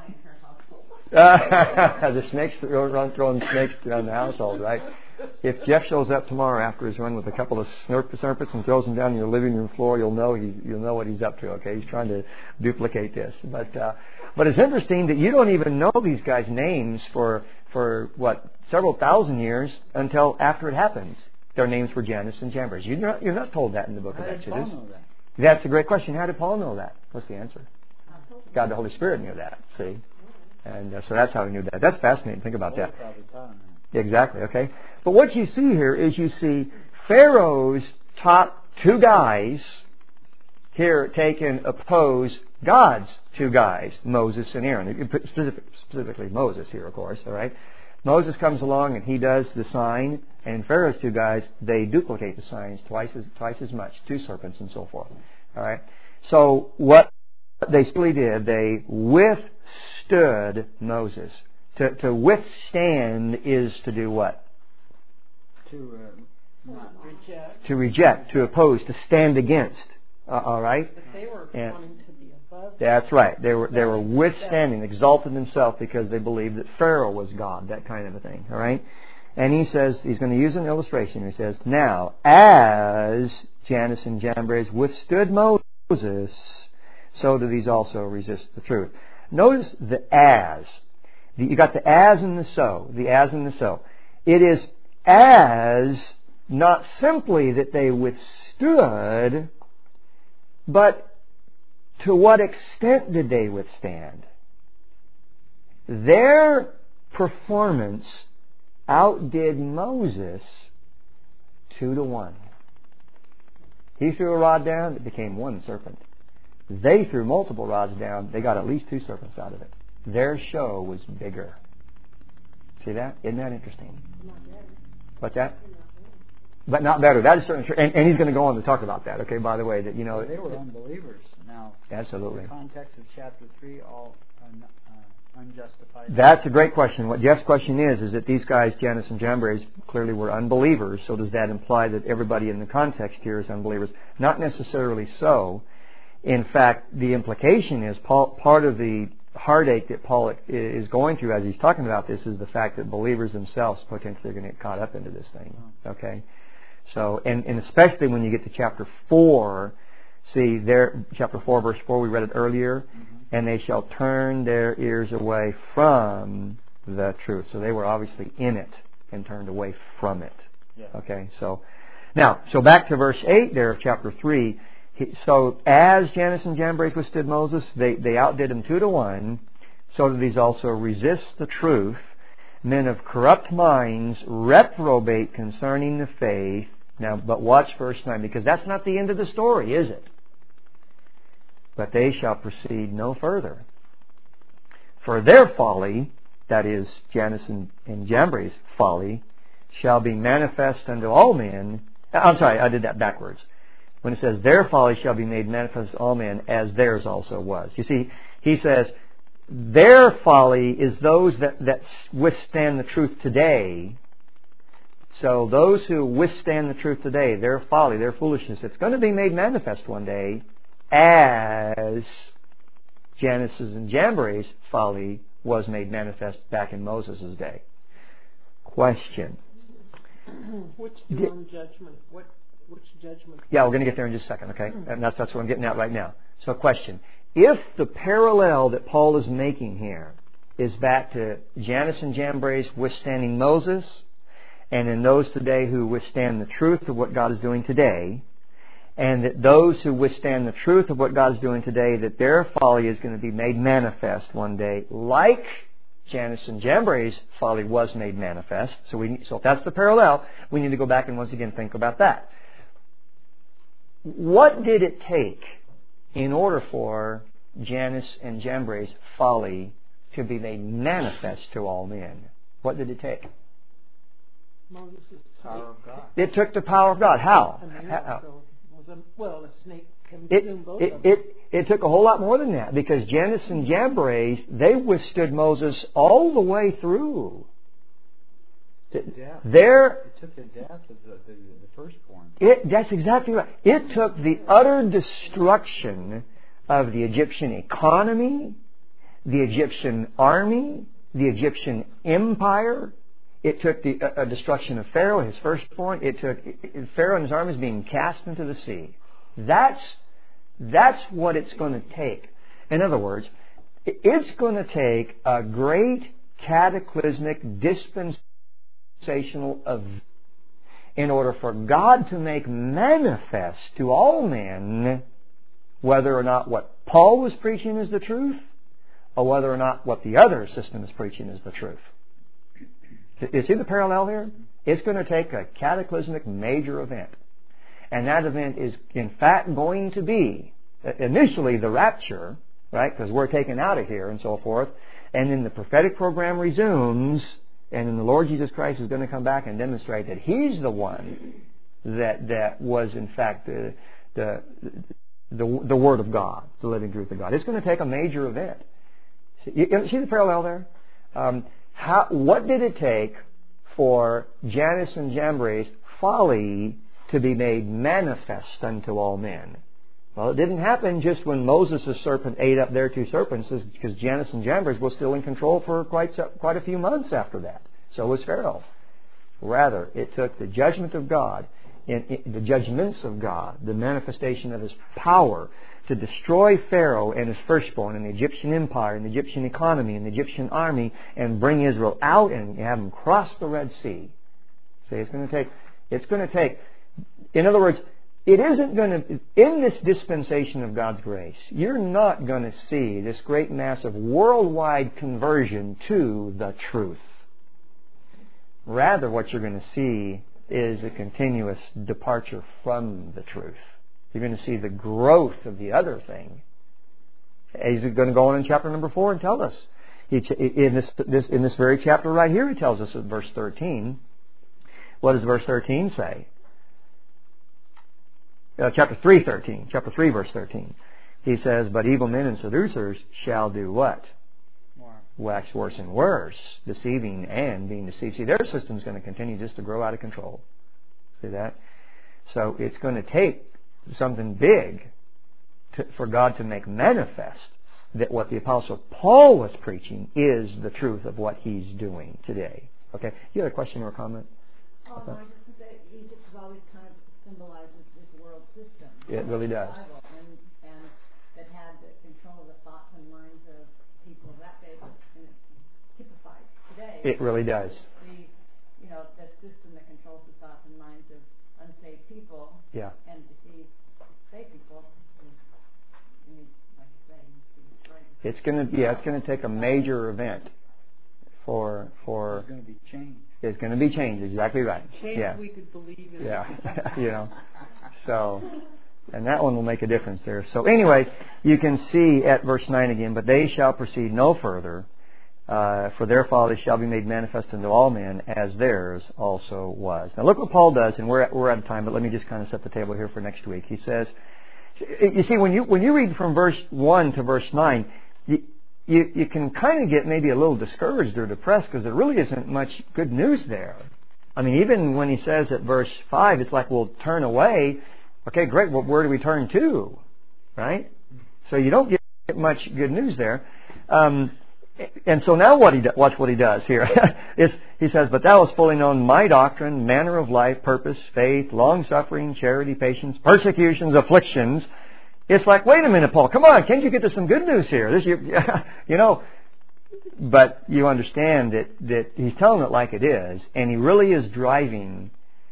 the snakes, run throwing snakes around the household, right? If Jeff shows up tomorrow after his run with a couple of serpents and throws them down your living room floor, you'll know he, you'll know what he's up to. Okay, he's trying to duplicate this. But uh, but it's interesting that you don't even know these guys' names for for what several thousand years until after it happens. Their names were Jannes and Jambres. You're not you're not told that in the book How of did Exodus. Paul know that? That's a great question. How did Paul know that? What's the answer? God, the Holy Spirit knew that. See. And uh, so that's how he knew that. That's fascinating. Think about that. Probably taught him that. Exactly, okay. But what you see here is you see Pharaoh's top two guys here take and oppose God's two guys, Moses and Aaron. Specific, specifically Moses here, of course, all right. Moses comes along and he does the sign, and Pharaoh's two guys, they duplicate the signs twice as, twice as much, two serpents and so forth, all right. So what they simply did, they withstood Moses. To, to withstand is to do what? To uh, not reject. To reject, to oppose, to stand against. Uh, all right? But they were And wanting to be above. that's right. They were they were withstanding, exalted themselves because they believed that Pharaoh was God, that kind of a thing. All right? And he says, he's going to use an illustration. He says, now, as Jannes and Jambres withstood Moses, so do these also resist the truth. Notice the as. You got the as and the so. The as and the so. It is as not simply that they withstood, but to what extent did they withstand? Their performance outdid Moses two to one. He threw a rod down, it became one serpent. They threw multiple rods down, they got at least two serpents out of it. Their show was bigger. See that? Isn't that interesting? Not better. What's that? Not better. But not better. That is certainly true. And, and he's going to go on to talk about that, okay, by the way, that, you know... They were unbelievers. Now, absolutely. the context of chapter three, all un, uh, unjustified. That's a great question. What Jeff's question is, is that these guys, Jannes and Jambres, clearly were unbelievers. So does that imply that everybody in the context here is unbelievers? Not necessarily so. In fact, the implication is Paul, part of the heartache that Paul is going through as he's talking about this is the fact that believers themselves potentially are going to get caught up into this thing. Okay? So, and, and especially when you get to chapter four, see there, chapter four, verse four, we read it earlier, mm-hmm. and they shall turn their ears away from the truth. So they were obviously in it and turned away from it. Yeah. Okay, so now, so back to verse eight there of chapter three. He, so as Jannes and Jambres withstood Moses, they, they outdid him two to one, so that these also resist the truth. Men of corrupt minds reprobate concerning the faith. Now, but watch verse nine, because that's not the end of the story, is it? But they shall proceed no further. For their folly, that is, Jannes and, and Jambres' folly, shall be manifest unto all men. I'm sorry, I did that backwards. When it says, their folly shall be made manifest to all men, as theirs also was. You see, he says, their folly is those that, that withstand the truth today. So those who withstand the truth today, their folly, their foolishness, it's going to be made manifest one day as Jannes and Jambres' folly was made manifest back in Moses' day. Question. Which throne judgment? What? Which judgment? Yeah, we're going to get there in just a second, okay? And that's, that's what I'm getting at right now. So question. If the parallel that Paul is making here is back to Jannes and Jambres withstanding Moses, and in those today who withstand the truth of what God is doing today, and that those who withstand the truth of what God is doing today, that their folly is going to be made manifest one day, like Jannes and Jambres' folly was made manifest. So, we, so if that's the parallel, we need to go back and once again think about that. What did it take in order for Jannes and Jambres' folly to be made manifest to all men? What did it take? Moses' power of God. It took the power of God. How? A miracle. How? Was a, well, a snake consumed It, both it, of them. it, it took a whole lot more than that, because Jannes and Jambres, they withstood Moses all the way through. Death. Their, It took the death of the, the, the firstborn. it, that's exactly right. It took the utter destruction of the Egyptian economy, the Egyptian army, the Egyptian empire. It took the uh, destruction of Pharaoh, his firstborn. It took it, Pharaoh and his armies being cast into the sea. That's, that's what it's going to take. In other words, it's going to take a great cataclysmic dispensational event in order for God to make manifest to all men whether or not what Paul was preaching is the truth, or whether or not what the other system is preaching is the truth. You see the parallel here? It's going to take a cataclysmic major event. And that event is in fact going to be initially the rapture, right? Because we're taken out of here and so forth. And then the prophetic program resumes, and then the Lord Jesus Christ is going to come back and demonstrate that He's the one that that was in fact the the the, the Word of God, the living truth of God. It's going to take a major event. See, you, see the parallel there? Um, How, what did it take for Jannes and Jambres' folly to be made manifest unto all men? Well, it didn't happen just when Moses' serpent ate up their two serpents, because Jannes and Jambres were still in control for quite quite a few months after that. So was Pharaoh. Rather, it took the judgment of God, in, in, the judgments of God, the manifestation of His power, to destroy Pharaoh and his firstborn and the Egyptian empire and the Egyptian economy and the Egyptian army and bring Israel out and have them cross the Red Sea See, it's going to take, it's going to take, in other words, it isn't going to, in this dispensation of God's grace, you're not going to see this great massive worldwide conversion to the truth. Rather, what you're going to see is a continuous departure from the truth. You're going to see the growth of the other thing. He's going to go on in chapter number four and tell us. He, in this, this, in this very chapter right here, he tells us in verse thirteen. What does verse thirteen say? Uh, chapter three, thirteen. Chapter three, verse thirteen. He says, "But evil men and seducers shall do what? More. Wax worse and worse, deceiving and being deceived." See, their system's going to continue just to grow out of control. See that? So it's going to take something big to, for God to make manifest that what the Apostle Paul was preaching is the truth of what he's doing today. Okay? You had a question or a comment? Oh, no, I was just going to say, Egypt has always kind of symbolizes this world system. It really does. Bible, and, and that had the control of the thoughts and minds of people of that day, and it's typified today. It really does. The, you know, the system that controls the thoughts and minds of unsaved people Yeah. and deceives saved people. Is, like you say, needs to be destroyed. It's going to yeah, it's going to take a major event for for It's going to be changed. it's going to be changed. Exactly right. Change Yeah. we could believe in. Yeah. You know. So, and that one will make a difference there. So anyway, you can see at verse nine again, "But they shall proceed no further, uh, for their folly shall be made manifest unto all men, as theirs also was." Now look what Paul does, and we're at, we're out of time, but let me just kind of set the table here for next week. He says, you see, when you when you read from verse one to verse nine, you, you, you can kind of get maybe a little discouraged or depressed because there really isn't much good news there. I mean, even when he says at verse five, it's like, "We'll turn away." Okay, great. Well, where do we turn to? Right? So you don't get much good news there. Um, and so now what he do, watch what he does here. is, he says, "But thou hast fully known my doctrine, manner of life, purpose, faith, long-suffering, charity, patience, persecutions, afflictions." It's like, wait a minute, Paul, come on, can't you get to some good news here? This, you, you know, but you understand that, that he's telling it like it is, and he really is driving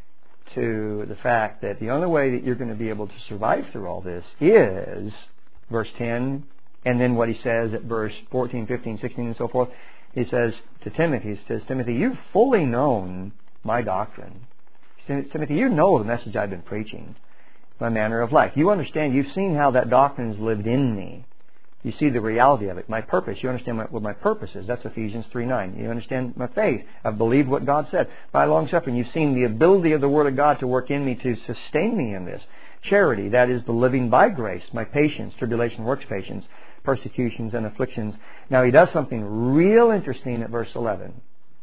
to the fact that the only way that you're going to be able to survive through all this is, verse ten, and then what he says at verse fourteen, fifteen, sixteen, and so forth. He says to Timothy, he says, "Timothy, you've fully known my doctrine. Timothy, you know the message I've been preaching, my manner of life. You understand, you've seen how that doctrine has lived in me. You see the reality of it. My purpose, you understand my, what my purpose is. That's Ephesians three nine. You understand my faith. I've believed what God said. By long suffering, you've seen the ability of the Word of God to work in me to sustain me in this. Charity, that is the living by grace. My patience, tribulation works patience, persecutions and afflictions." Now he does something real interesting at verse eleven.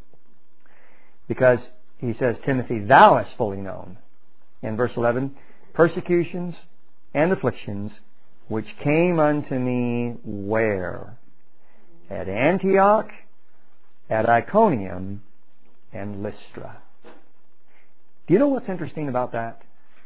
Because he says, "Timothy, thou hast fully known." In verse eleven, "Persecutions and afflictions, which came unto me," where? "At Antioch, at Iconium, and Lystra." Do you know what's interesting about that?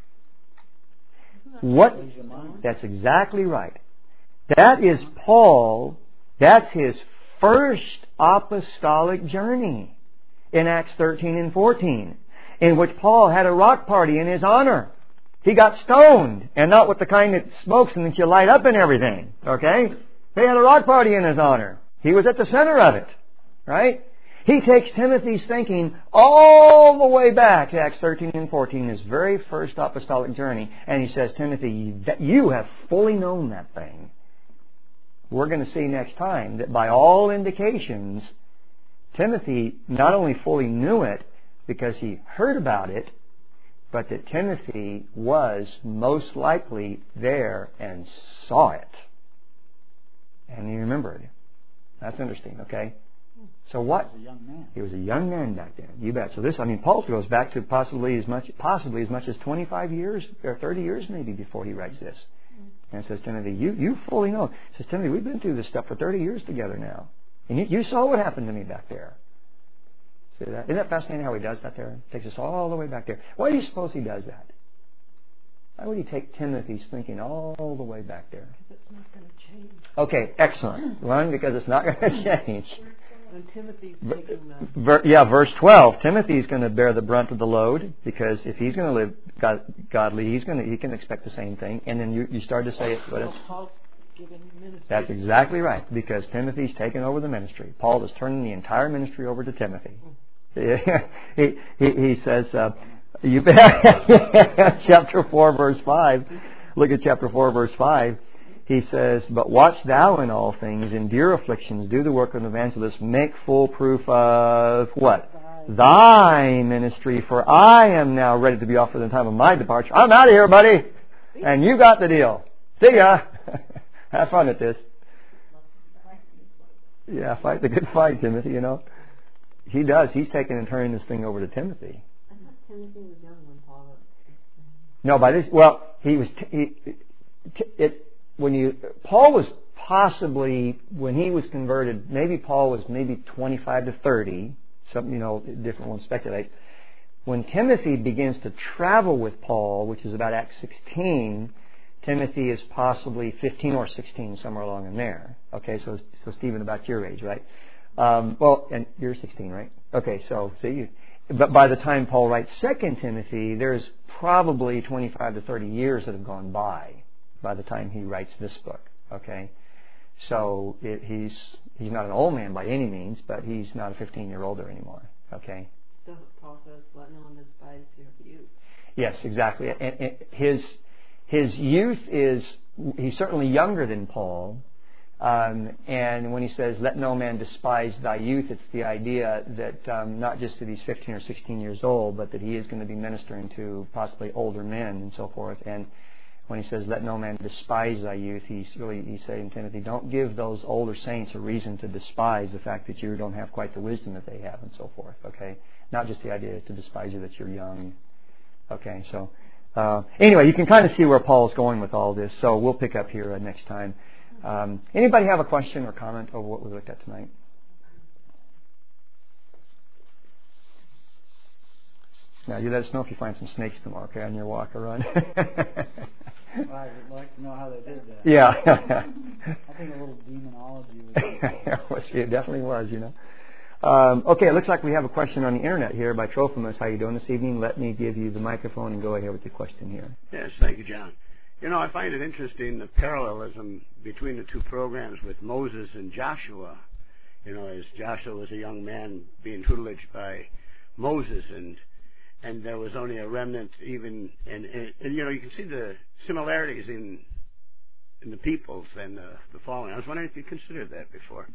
What? That's exactly right. That is Paul, that's his first apostolic journey in Acts thirteen and fourteen, in which Paul had a rock party in his honor. He got stoned, and not with the kind that smokes and that you light up and everything. Okay? They had a rock party in his honor. He was at the center of it. Right? He takes Timothy's thinking all the way back to Acts thirteen and fourteen, his very first apostolic journey, and he says, "Timothy, you have fully known that thing." We're going to see next time that by all indications, Timothy not only fully knew it because he heard about it, but that Timothy was most likely there and saw it. And he remembered. That's interesting, okay? So what? He was a young man. He was a young man back then. You bet. So this, I mean, Paul goes back to possibly as much, possibly as much as twenty-five years or thirty years maybe before he writes this. And says, "Timothy, you, you fully know." He says, "Timothy, we've been through this stuff for thirty years together now. And you, you saw what happened to me back there." See that? Isn't that fascinating how he does that there? Takes us all the way back there. Why do you suppose he does that? Why would he take Timothy's thinking all the way back there? Because it's not going to change. Okay, excellent. One, because it's not going to change. And Timothy's taking the... Ver, yeah, verse twelve. Timothy's going to bear the brunt of the load, because if he's going to live God, godly, he's going to he can expect the same thing. And then you, you start to say it. What is, Paul's giving ministry. That's exactly right, because Timothy's taken over the ministry. Paul is turning the entire ministry over to Timothy. he, he, he says, uh, you chapter four, verse five. Look at chapter four, verse five. He says, "But watch thou in all things, endure afflictions, do the work of an evangelist, make full proof of" what? "Thy ministry, for I am now ready to be offered in the time of my departure." I'm out of here, buddy. And you got the deal. See ya. Have fun at this. Yeah, fight the good fight, Timothy, you know. He does. He's taking and turning this thing over to Timothy. I thought Timothy was young when Paul wrote. No, by this, well, he was, he, it, when you, Paul was possibly, when he was converted, maybe Paul was maybe twenty-five to thirty, some, you know, different ones speculate. When Timothy begins to travel with Paul, which is about Acts sixteen, Timothy is possibly fifteen or sixteen, somewhere along in there. Okay, so, so Stephen, about your age, right? Um, well, and you're sixteen, right? Okay, so, see you. But by the time Paul writes Second Timothy, there's probably twenty-five to thirty years that have gone by by the time he writes this book. Okay, so it, he's he's not an old man by any means, but he's not a fifteen-year-old anymore. Okay. So Paul says, "Let no one despise your youth." Yes, exactly. And, and his his youth is he's certainly younger than Paul. Um, and when he says, "Let no man despise thy youth," it's the idea that um, not just that he's fifteen or sixteen years old, but that he is going to be ministering to possibly older men and so forth. And when he says, "Let no man despise thy youth," he's really he's saying, Timothy, don't give those older saints a reason to despise the fact that you don't have quite the wisdom that they have and so forth. Okay, not just the idea to despise you that you're young. Okay, so uh, anyway, you can kind of see where Paul's going with all this. So we'll pick up here uh, next time. Um, anybody have a question or comment over what we looked at tonight? Now, you let us know if you find some snakes tomorrow, okay, on your walk or run. Well, I would like to know how they did that. Yeah. I think a little demonology was It definitely was, you know. Um, okay, it looks like we have a question on the internet here by Trophimus. How you doing this evening? Let me give you the microphone and go ahead with your question here. Yes, thank you, John. You know, I find it interesting, the parallelism between the two programs with Moses and Joshua. You know, as Joshua was a young man being tutelaged by Moses, and and there was only a remnant even, and, and, and you know, you can see the similarities in in the peoples and the, the following. I was wondering if you considered that before.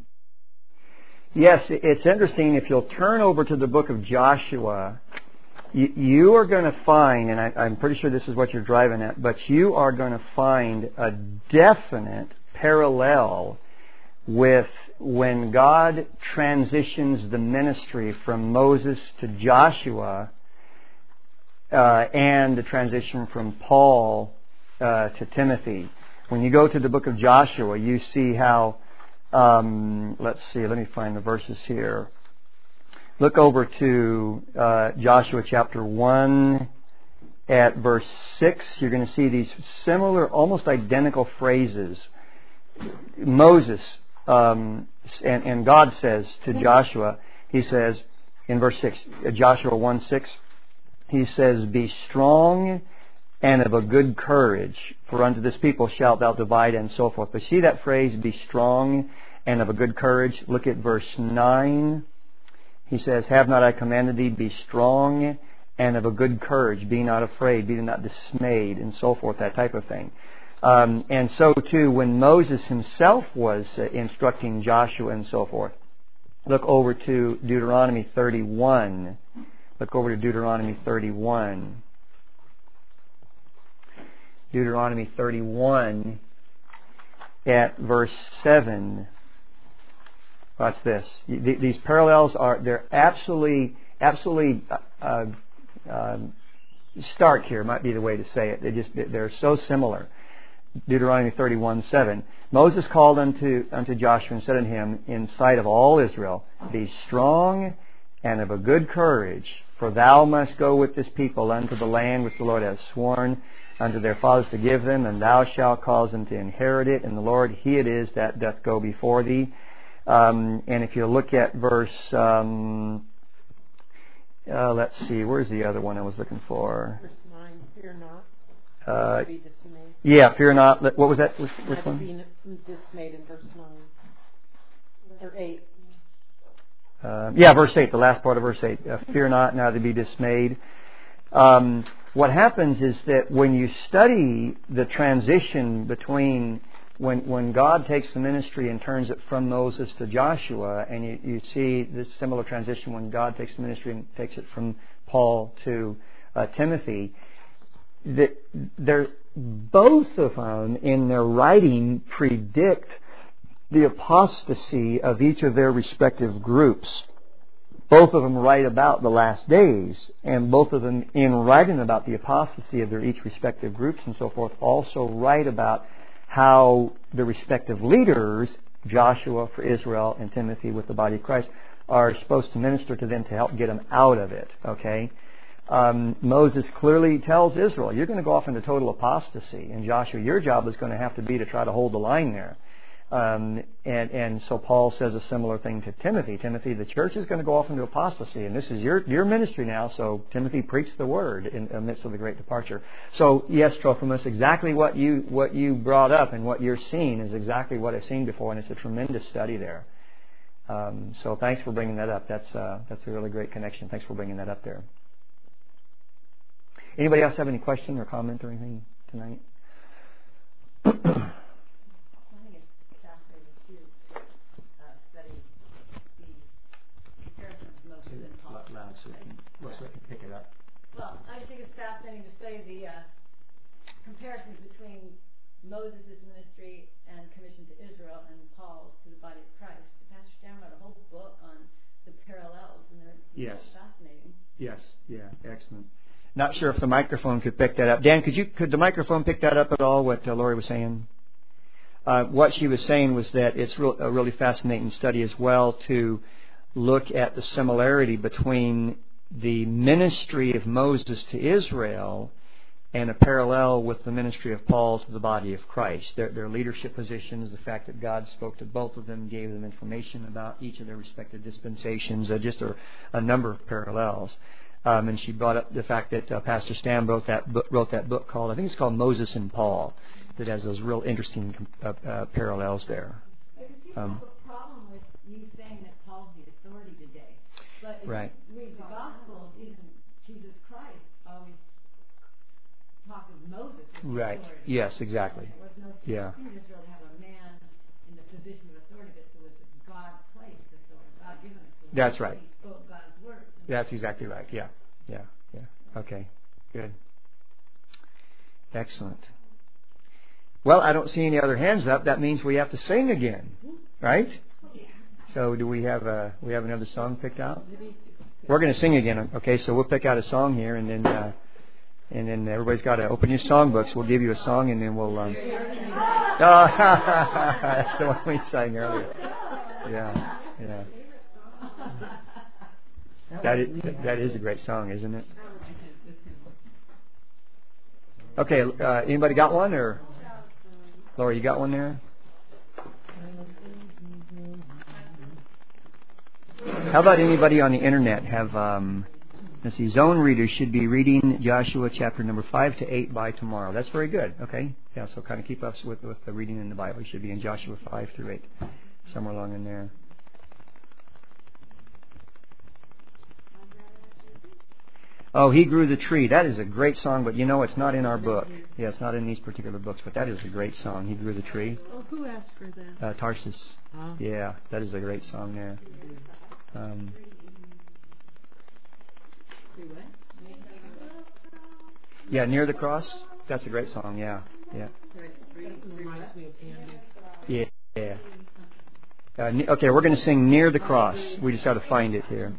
Yes, it's interesting. If you'll turn over to the book of Joshua, you, you are going to find, and I, I'm pretty sure this is what you're driving at, but you are going to find a definite parallel with when God transitions the ministry from Moses to Joshua uh, and the transition from Paul uh, to Timothy. When you go to the book of Joshua, you see how, um, let's see, let me find the verses here. Look over to uh, Joshua chapter one at verse six. You're going to see these similar, almost identical phrases. Moses, um, and, and God says to Joshua, he says in verse six, Joshua one six, he says, "Be strong and of a good courage, for unto this people shalt thou divide," and so forth. But see that phrase, "be strong and of a good courage"? Look at verse nine. He says, "Have not I commanded thee, be strong and of a good courage, be not afraid, be not dismayed," and so forth, that type of thing. Um, and so too, when Moses himself was uh, instructing Joshua and so forth, look over to Deuteronomy thirty-one. Look over to Deuteronomy thirty-one. Deuteronomy thirty-one at verse seven. Watch this. These parallels are, they're absolutely, absolutely uh, uh, stark here, might be the way to say it. They just, they're so similar. Deuteronomy thirty-one seven. "Moses called unto, unto Joshua and said unto him in sight of all Israel, Be strong and of a good courage, for thou must go with this people unto the land which the Lord hath sworn unto their fathers to give them, and thou shalt cause them to inherit it, and the Lord, He it is that doth go before thee. Um, and if you look at verse, um, uh, let's see, where's the other one I was looking for? Verse nine, fear not. Uh, Never be dismayed. yeah, fear not. What was that? Which, which Never one? be dismayed in verse nine. Or eight. Uh, yeah, verse eight, the last part of verse eight. Uh, fear not, neither be dismayed. Um, what happens is that when you study the transition between when when God takes the ministry and turns it from Moses to Joshua, and you, you see this similar transition when God takes the ministry and takes it from Paul to uh, Timothy, that they're both of them in their writing predict the apostasy of each of their respective groups. Both of them write about the last days, and both of them, in writing about the apostasy of their each respective groups and so forth, also write about how the respective leaders, Joshua for Israel and Timothy with the body of Christ, are supposed to minister to them to help get them out of it. Okay, um, Moses clearly tells Israel, "You're going to go off into total apostasy," and Joshua, your job is going to have to be to try to hold the line there. Um, and, and so Paul says a similar thing to Timothy. Timothy, the church is going to go off into apostasy, and this is your your ministry now, so Timothy, preach the word in the midst of the great departure. So, yes, Trophimus, exactly what you what you brought up and what you're seeing is exactly what I've seen before, and it's a tremendous study there. Um, so thanks for bringing that up. That's, uh, that's a really great connection. Thanks for bringing that up there. Anybody else have any question or comment or anything tonight? So we can pick it up. Well, I just think it's fascinating to study the uh, comparisons between Moses' ministry and commission to Israel and Paul's to the body of Christ. Pastor Stan wrote a whole book on the parallels, and they're yes. fascinating. Yes, yeah, excellent. Not sure if the microphone could pick that up. Dan, could you could the microphone pick that up at all? What uh, Lori was saying. Uh, what she was saying was that it's real, a really fascinating study as well to look at the similarity between the ministry of Moses to Israel and a parallel with the ministry of Paul to the body of Christ. Their, their leadership positions, the fact that God spoke to both of them, gave them information about each of their respective dispensations, uh, just a, a number of parallels. Um, and she brought up the fact that uh, Pastor Stan wrote that, book, wrote that book called, I think it's called Moses and Paul, that has those real interesting uh, uh, parallels there. I can see Um, the problem with you saying that Paul's the authority today. But if right. you read the Gospels, even Jesus Christ always talked of Moses as the Right. authority. Yes, exactly. There was no Yeah. in Israel to have a man in the position of authority, but it was God-placed authority, God-given authority. That's right. He spoke God's word. That's exactly right. Yeah. Yeah. Yeah. Okay. Good. Excellent. Well, I don't see any other hands up. That means we have to sing again, right? So, do we have a we have another song picked out? We're going to sing again. Okay, so we'll pick out a song here, and then uh, and then everybody's got to open your songbooks. We'll give you a song, and then we'll. Um... Oh, that's the one we sang earlier. Yeah, yeah. That is that is a great song, isn't it? Okay, uh, anybody got one, or Laura, you got one there? How about anybody on the internet have, um, let's see, Zone readers should be reading Joshua chapter number five to eight by tomorrow. That's very good, okay? Yeah, so kind of keep up with, with the reading in the Bible. You should be in Joshua five through eight, somewhere along in there. Oh, He Grew the Tree. That is a great song, but you know it's not in our book. Yeah, it's not in these particular books, but that is a great song, He Grew the Tree. Oh, who asked for that? Uh, Tarsus. Oh. Yeah, that is a great song there. Um, yeah, Near the Cross. That's a great song. Yeah, yeah. Reminds me of Andy. Yeah, yeah. Uh, ne- okay, we're going to sing Near the Cross. We just got to find it here.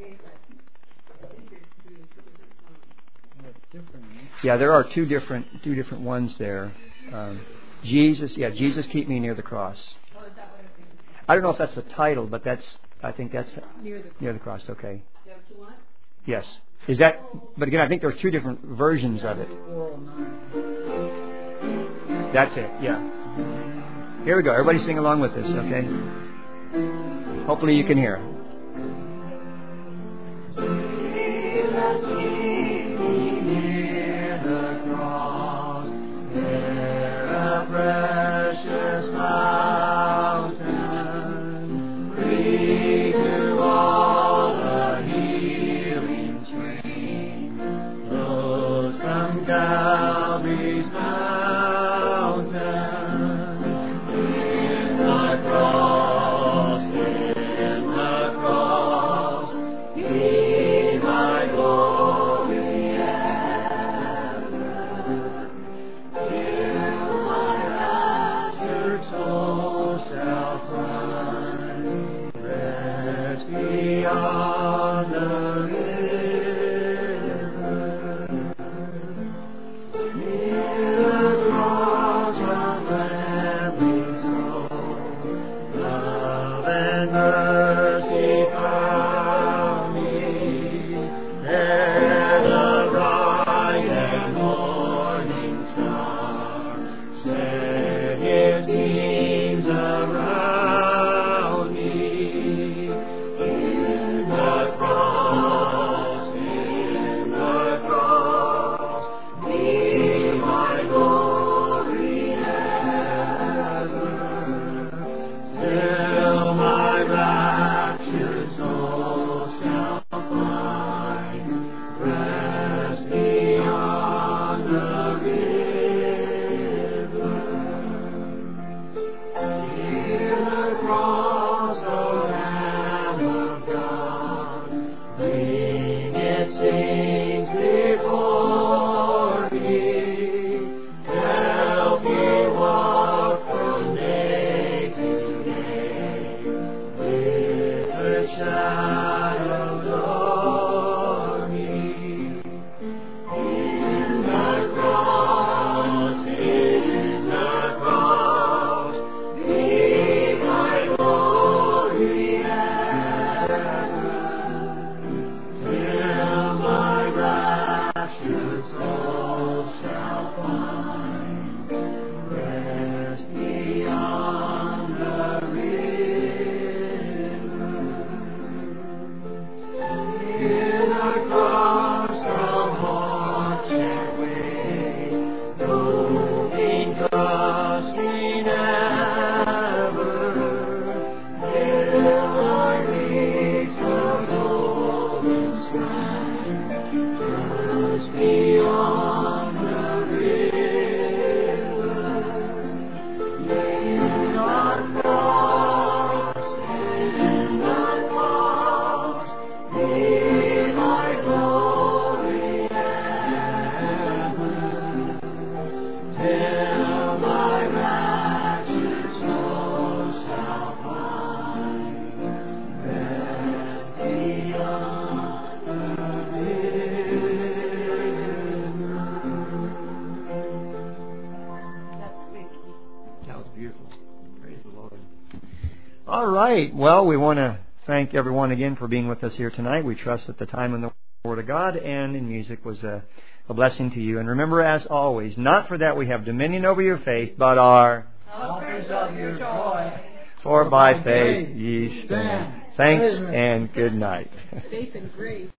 Yeah, there are two different two different ones there. Um, Jesus, yeah, Jesus, keep me near the cross. I don't know if that's the title, but that's I think that's Near the, near the cross. Okay. Yes. Is that? But again, I think there's two different versions of it. That's it. Yeah. Here we go. Everybody sing along with us. Okay. Hopefully you can hear. Jesus, keep me near the cross, there a precious fountain, free to all the healing stream, flows from Calvary's mountain. In the cross, in the cross, be my glory ever, till my raptured soul shall find rest beyond the river. Near the cross of every soul, love and mercy found me. There the bright and morning star shed his beams around me. In the cross, in the cross, be my glory ever, till my raptured soul shall find rest beyond the river. Hear the cross, O Lamb of God, bring its saints before me. Help me walk from day to day with the shadows o'er me. In the cross, in the cross, be my glory ever, till my raptured soul shall find rest beyond the river. Hear the cross of hearts that wait, moving, trusting ever, till I reach the golden strand, just beyond the river. In the cross, in the cross, be my glory ever, till my raptured soul shall find rest beyond the river. That's Vicky. That was beautiful. Praise the Lord. All right. Well, we want to thank everyone again for being with us here tonight. We trust that the time in the Word of God and in music was a, a blessing to you. And remember, as always, not for that we have dominion over your faith, but are Helpers of your joy, for by faith ye stand. Thanks and good night. Faith and grace.